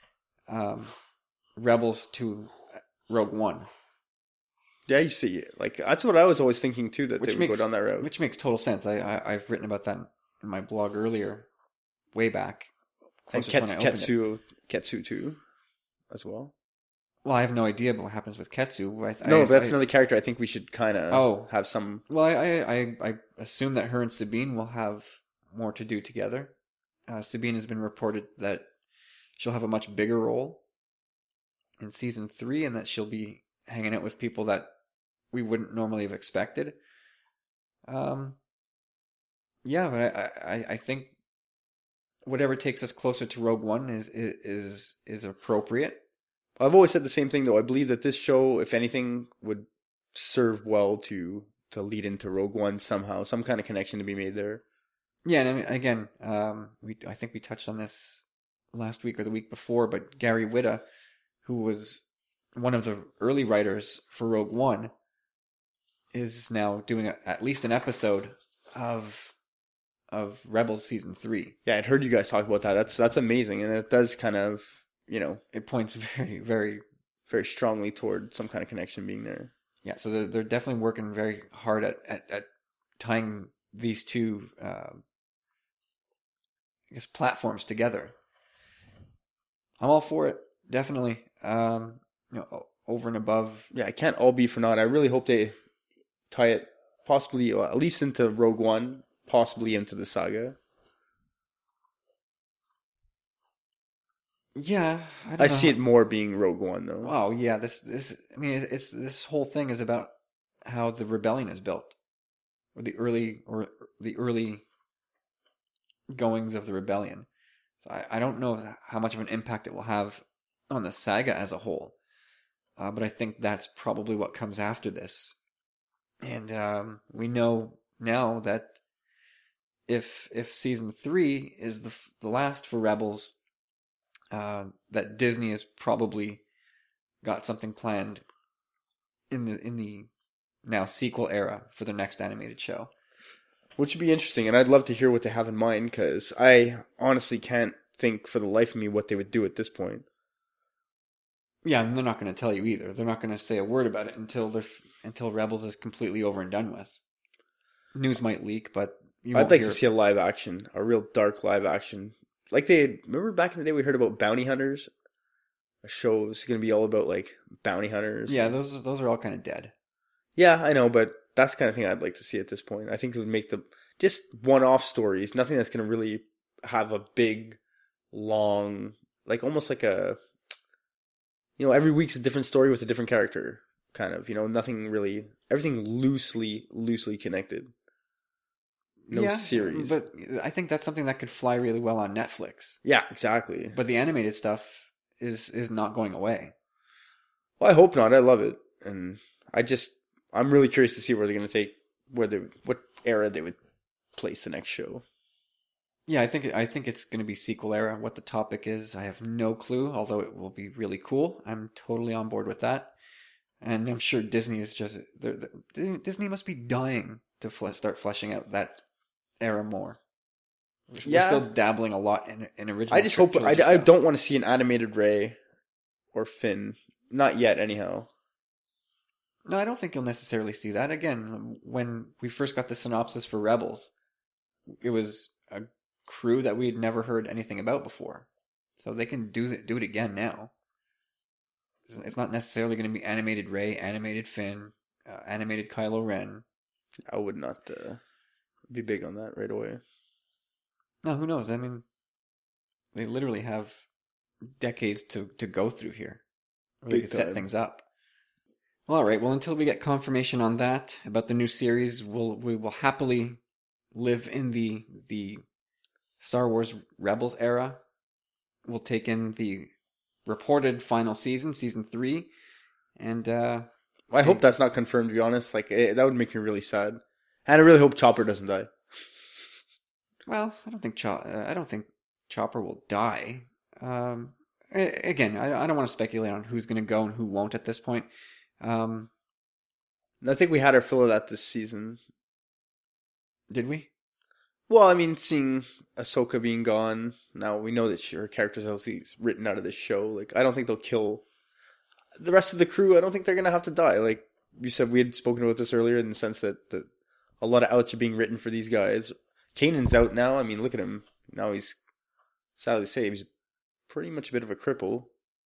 Rebels to Rogue One. Yeah, you see, like that's what I was always thinking too, that they would go down that route. Which makes total sense. I've written about that in my blog earlier, way back. And Ketsu too, as well. Well, I have no idea about what happens with Ketsu. That's another character I think we should kind of have some. Well, I assume that her and Sabine will have more to do together. Sabine has been reported that she'll have a much bigger role in season 3, and that she'll be hanging out with people that we wouldn't normally have expected. Yeah, but I think whatever takes us closer to Rogue One is appropriate. I've always said the same thing, though. I believe that this show, if anything, would serve well to lead into Rogue One somehow, some kind of connection to be made there. Yeah, and I mean, again, I think we touched on this last week or the week before, but Gary Whitta, who was one of the early writers for Rogue One, is now doing at least an episode of Rebels season 3. Yeah, I'd heard you guys talk about that. That's amazing, and it does kind of. It points very, very, very strongly toward some kind of connection being there. Yeah, so they're definitely working very hard at tying these two, platforms together. I'm all for it, definitely. Over and above. Yeah, it can't all be for naught. I really hope they tie it possibly, at least into Rogue One, possibly into the saga. Yeah, I see it more being Rogue One, though. Oh yeah, this whole thing is about how the rebellion is built, or the early goings of the rebellion. So I don't know how much of an impact it will have on the saga as a whole, but I think that's probably what comes after this. And we know now that if season 3 is the last for Rebels. That Disney has probably got something planned in the now sequel era for their next animated show. Which would be interesting, and I'd love to hear what they have in mind, because I honestly can't think for the life of me what they would do at this point. Yeah, and they're not going to tell you either. They're not going to say a word about it until Rebels is completely over and done with. News might leak, but I'd like to see a live action, a real dark live action. Like remember back in the day we heard about Bounty Hunters? A show was going to be all about like bounty hunters. Yeah, those are all kind of dead. Yeah, I know, but that's the kind of thing I'd like to see at this point. I think it would make the just one-off stories, nothing that's going to really have a big, long, like almost like a, every week's a different story with a different character, kind of. Nothing really, everything loosely connected. No series. But I think that's something that could fly really well on Netflix. Yeah, exactly. But the animated stuff is not going away. Well, I hope not. I love it, and I'm really curious to see where they're going to take what era they would place the next show. Yeah, I think it's going to be sequel era. What the topic is, I have no clue. Although it will be really cool. I'm totally on board with that, and I'm sure Disney is just Disney must be dying to start fleshing out that era more. We're still dabbling a lot in original. I just hope I don't want to see an animated Rey or Finn. Not yet, anyhow. No, I don't think you'll necessarily see that. Again, when we first got the synopsis for Rebels, it was a crew that we had never heard anything about before. So they can do it again now. It's not necessarily going to be animated Rey, animated Finn, animated Kylo Ren. I would not be big on that right away. No, who knows? I mean, they literally have decades to go through here. Really to set things up. Well, all right. Well, until we get confirmation on that about the new series, we will happily live in the Star Wars Rebels era. We'll take in the reported final season 3, and I hope that's not confirmed. To be honest, that would make me really sad, and I really hope Chopper doesn't die. Well, I don't think Chopper will die. Again, I don't want to speculate on who's going to go and who won't at this point. I think we had our fill of that this season. Did we? Well, I mean, seeing Ahsoka being gone, now we know that her character's at least written out of this show. I don't think they'll kill the rest of the crew. I don't think they're going to have to die. Like you said, we had spoken about this earlier in the sense that a lot of outs are being written for these guys. Kanan's out now. I mean, look at him. Now he's, sadly to say, he's pretty much a bit of a cripple.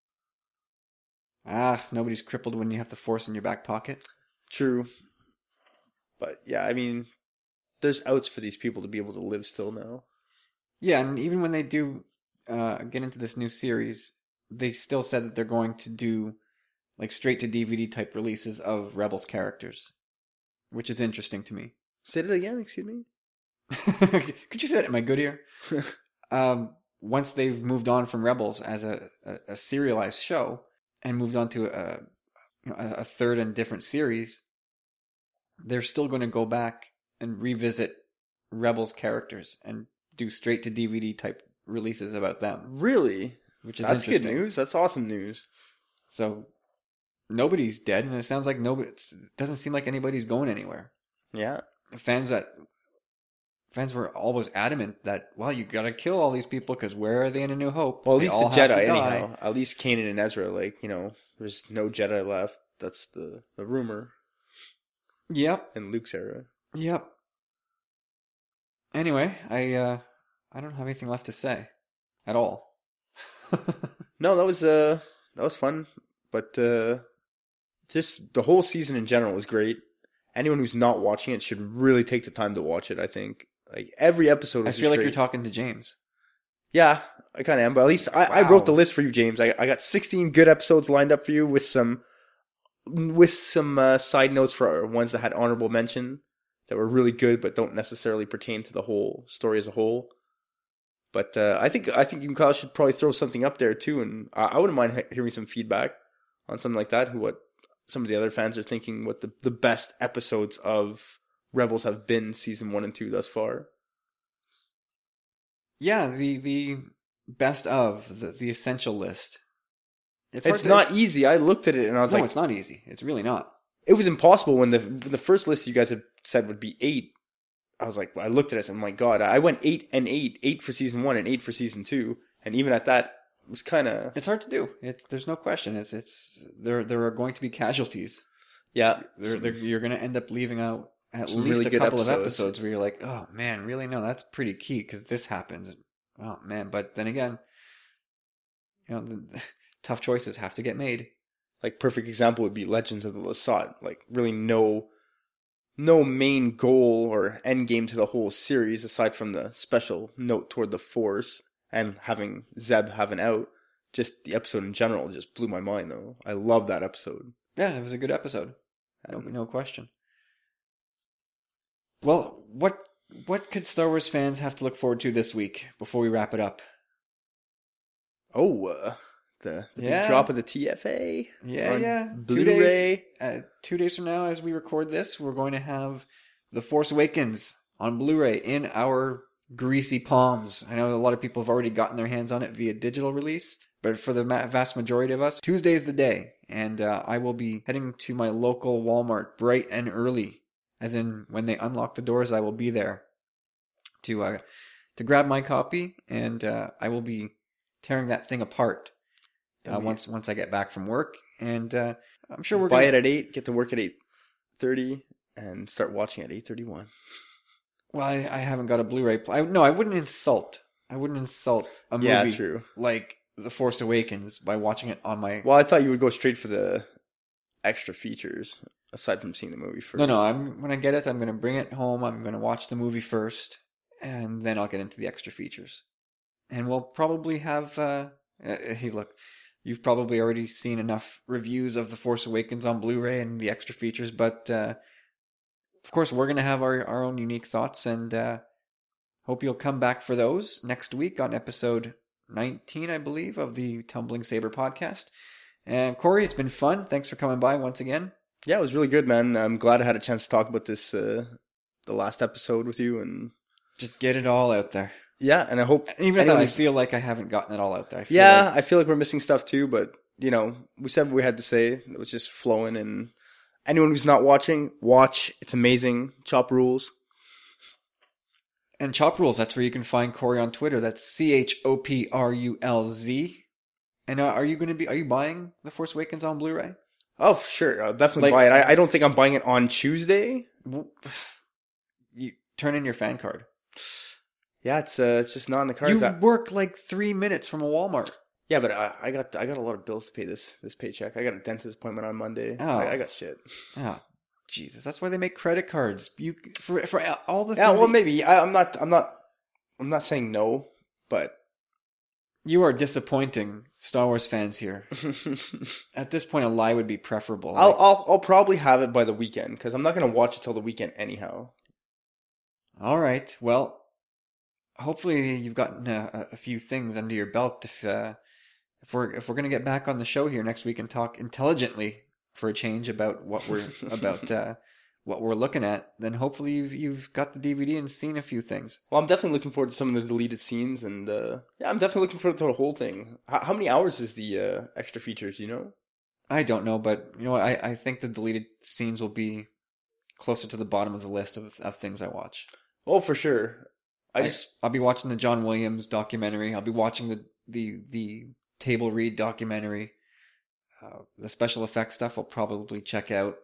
Nobody's crippled when you have the Force in your back pocket. True. But yeah, I mean, there's outs for these people to be able to live still now. Yeah, and even when they do get into this new series, they still said that they're going to do straight to DVD type releases of Rebels characters, which is interesting to me. Say that again, excuse me? Could you say that in my good ear? Once they've moved on from Rebels as a serialized show and moved on to a third and different series, they're still going to go back and revisit Rebels characters and do straight to DVD type releases about them. Really? That's good news. That's awesome news. So nobody's dead, and it sounds like it doesn't seem like anybody's going anywhere. Yeah. Fans were always adamant that, well, you gotta kill all these people because where are they in A New Hope? Well, at least the Jedi, anyhow. At least Kanan and Ezra, there's no Jedi left. That's the rumor. Yep. In Luke's era. Yep. Anyway, I don't have anything left to say at all. No, that was fun, but just the whole season in general was great. Anyone who's not watching it should really take the time to watch it. I think every episode was I feel like great. You're talking to James. Yeah, I kind of am, but at least I wrote the list for you, James. I got 16 good episodes lined up for you with some side notes for ones that had honorable mention that were really good but don't necessarily pertain to the whole story as a whole. But I think you and Kyle should probably throw something up there too, and I wouldn't mind hearing some feedback on something like that. What some of the other fans are thinking, what the best episodes of Rebels have been season 1 and 2 thus far. Yeah, the best of the essential list. It's not easy. I looked at it and I was no, it's not easy. It's really not. It was impossible when the first list you guys had said would be 8. I was like, I looked at it and I'm like, God, I went 8 and 8, 8 for season 1 and 8 for season 2, and even at that, it was kind of. It's hard to do. There's no question. There are going to be casualties. Yeah, you're going to end up leaving out at some least really a couple of episodes where you're like, oh man, really? No, that's pretty key because this happens. Oh man, but then again, the tough choices have to get made. Like, perfect example would be Legends of the Lasat. Like, really no main goal or end game to the whole series aside from the special note toward the Force and having Zeb have an out. Just the episode in general just blew my mind, though. I love that episode. Yeah, it was a good episode. No question. Well, what could Star Wars fans have to look forward to this week before we wrap it up? Oh, the big drop of the TFA. Yeah. Blu-ray. 2 days from now, as we record this, we're going to have The Force Awakens on Blu-ray in our greasy palms. I know a lot of people have already gotten their hands on it via digital release, but for the vast majority of us, Tuesday is the day, and I will be heading to my local Walmart bright and early, as in when they unlock the doors, I will be there to grab my copy, and I will be tearing that thing apart once I get back from work, and I'm sure we're buy it at 8, get to work at 8:30, and start watching at 8:31. Well, I haven't got a Blu-ray. I wouldn't insult a movie like The Force Awakens by watching it on my... Well, I thought you would go straight for the extra features, aside from seeing the movie first. No, when I get it, I'm going to bring it home, I'm going to watch the movie first, and then I'll get into the extra features. And we'll probably have... hey, look, you've probably already seen enough reviews of The Force Awakens on Blu-ray and the extra features, but of course we're going to have our own unique thoughts, and hope you'll come back for those next week on episode 19, I believe, of the Tumbling Saber podcast. And Corey, it's been fun. Thanks for coming by once again. Yeah, it was really good, man. I'm glad I had a chance to talk about this, the last episode with you, and just get it all out there. Yeah, and I hope... Even though I feel like I haven't gotten it all out there. I feel like we're missing stuff too, but, we said what we had to say. It was just flowing, and anyone who's not watching, watch. It's amazing. Chop Rules. And Chop Rules, that's where you can find Corey on Twitter. That's CHOPRULZ. And are you buying The Force Awakens on Blu-ray? Oh, sure. I'll definitely buy it. I don't think I'm buying it on Tuesday. You turn in your fan card. Yeah, it's just not in the cards. You work like 3 minutes from a Walmart. Yeah, but I got a lot of bills to pay this paycheck. I got a dentist appointment on Monday. Oh. I got shit. Oh, Jesus! That's why they make credit cards. You for all the things. Yeah, well, maybe I'm not saying no, but you are disappointing Star Wars fans here. At this point, a lie would be preferable. I'll probably have it by the weekend because I'm not going to watch it till the weekend anyhow. All right. Well, hopefully you've gotten a few things under your belt. If we're going to get back on the show here next week and talk intelligently for a change about what we're what we're looking at, then hopefully you've got the DVD and seen a few things. Well, I'm definitely looking forward to some of the deleted scenes, and I'm definitely looking forward to the whole thing. How many hours is the extra features? Do you know? I don't know, but I think the deleted scenes will be closer to the bottom of the list of things I watch. Oh, for sure. I'll be watching the John Williams documentary. I'll be watching the table read documentary. The special effects stuff I'll probably check out.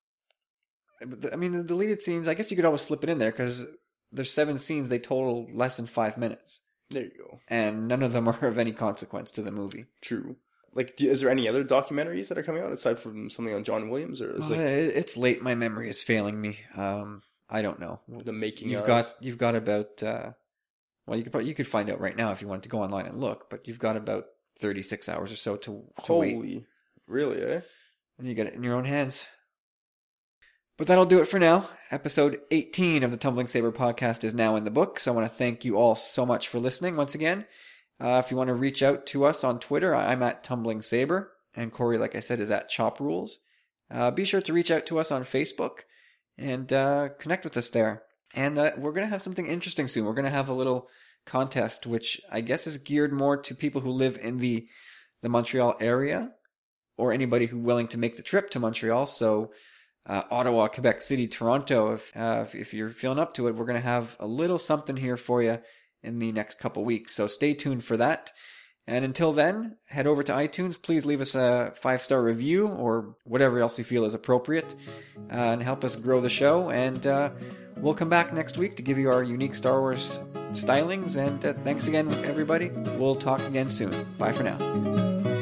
I mean, the deleted scenes, I guess you could always slip it in there because there's 7 scenes. They total less than 5 minutes. There you go. And none of them are of any consequence to the movie. True. Like, is there any other documentaries that are coming out aside from something on John Williams? Or it's late. My memory is failing me. I don't know. The making you've got about well, you could find out right now if you wanted to go online and look, but you've got about 36 hours or so to wait. Holy, really, eh? And you get it in your own hands. But that'll do it for now. Episode 18 of the Tumbling Saber podcast is now in the books. I want to thank you all so much for listening once again. If you want to reach out to us on Twitter, I'm at Tumbling Saber, and Corey, like I said, is at Chop Rules. Be sure to reach out to us on Facebook and connect with us there. And we're going to have something interesting soon. We're going to have a little contest, which I guess is geared more to people who live in the Montreal area, or anybody who's willing to make the trip to Montreal. So Ottawa, Quebec City, Toronto, if you're feeling up to it, we're going to have a little something here for you in the next couple weeks. So stay tuned for that. And until then, head over to iTunes. Please leave us a 5-star review or whatever else you feel is appropriate and help us grow the show. And we'll come back next week to give you our unique Star Wars stylings. And thanks again, everybody. We'll talk again soon. Bye for now.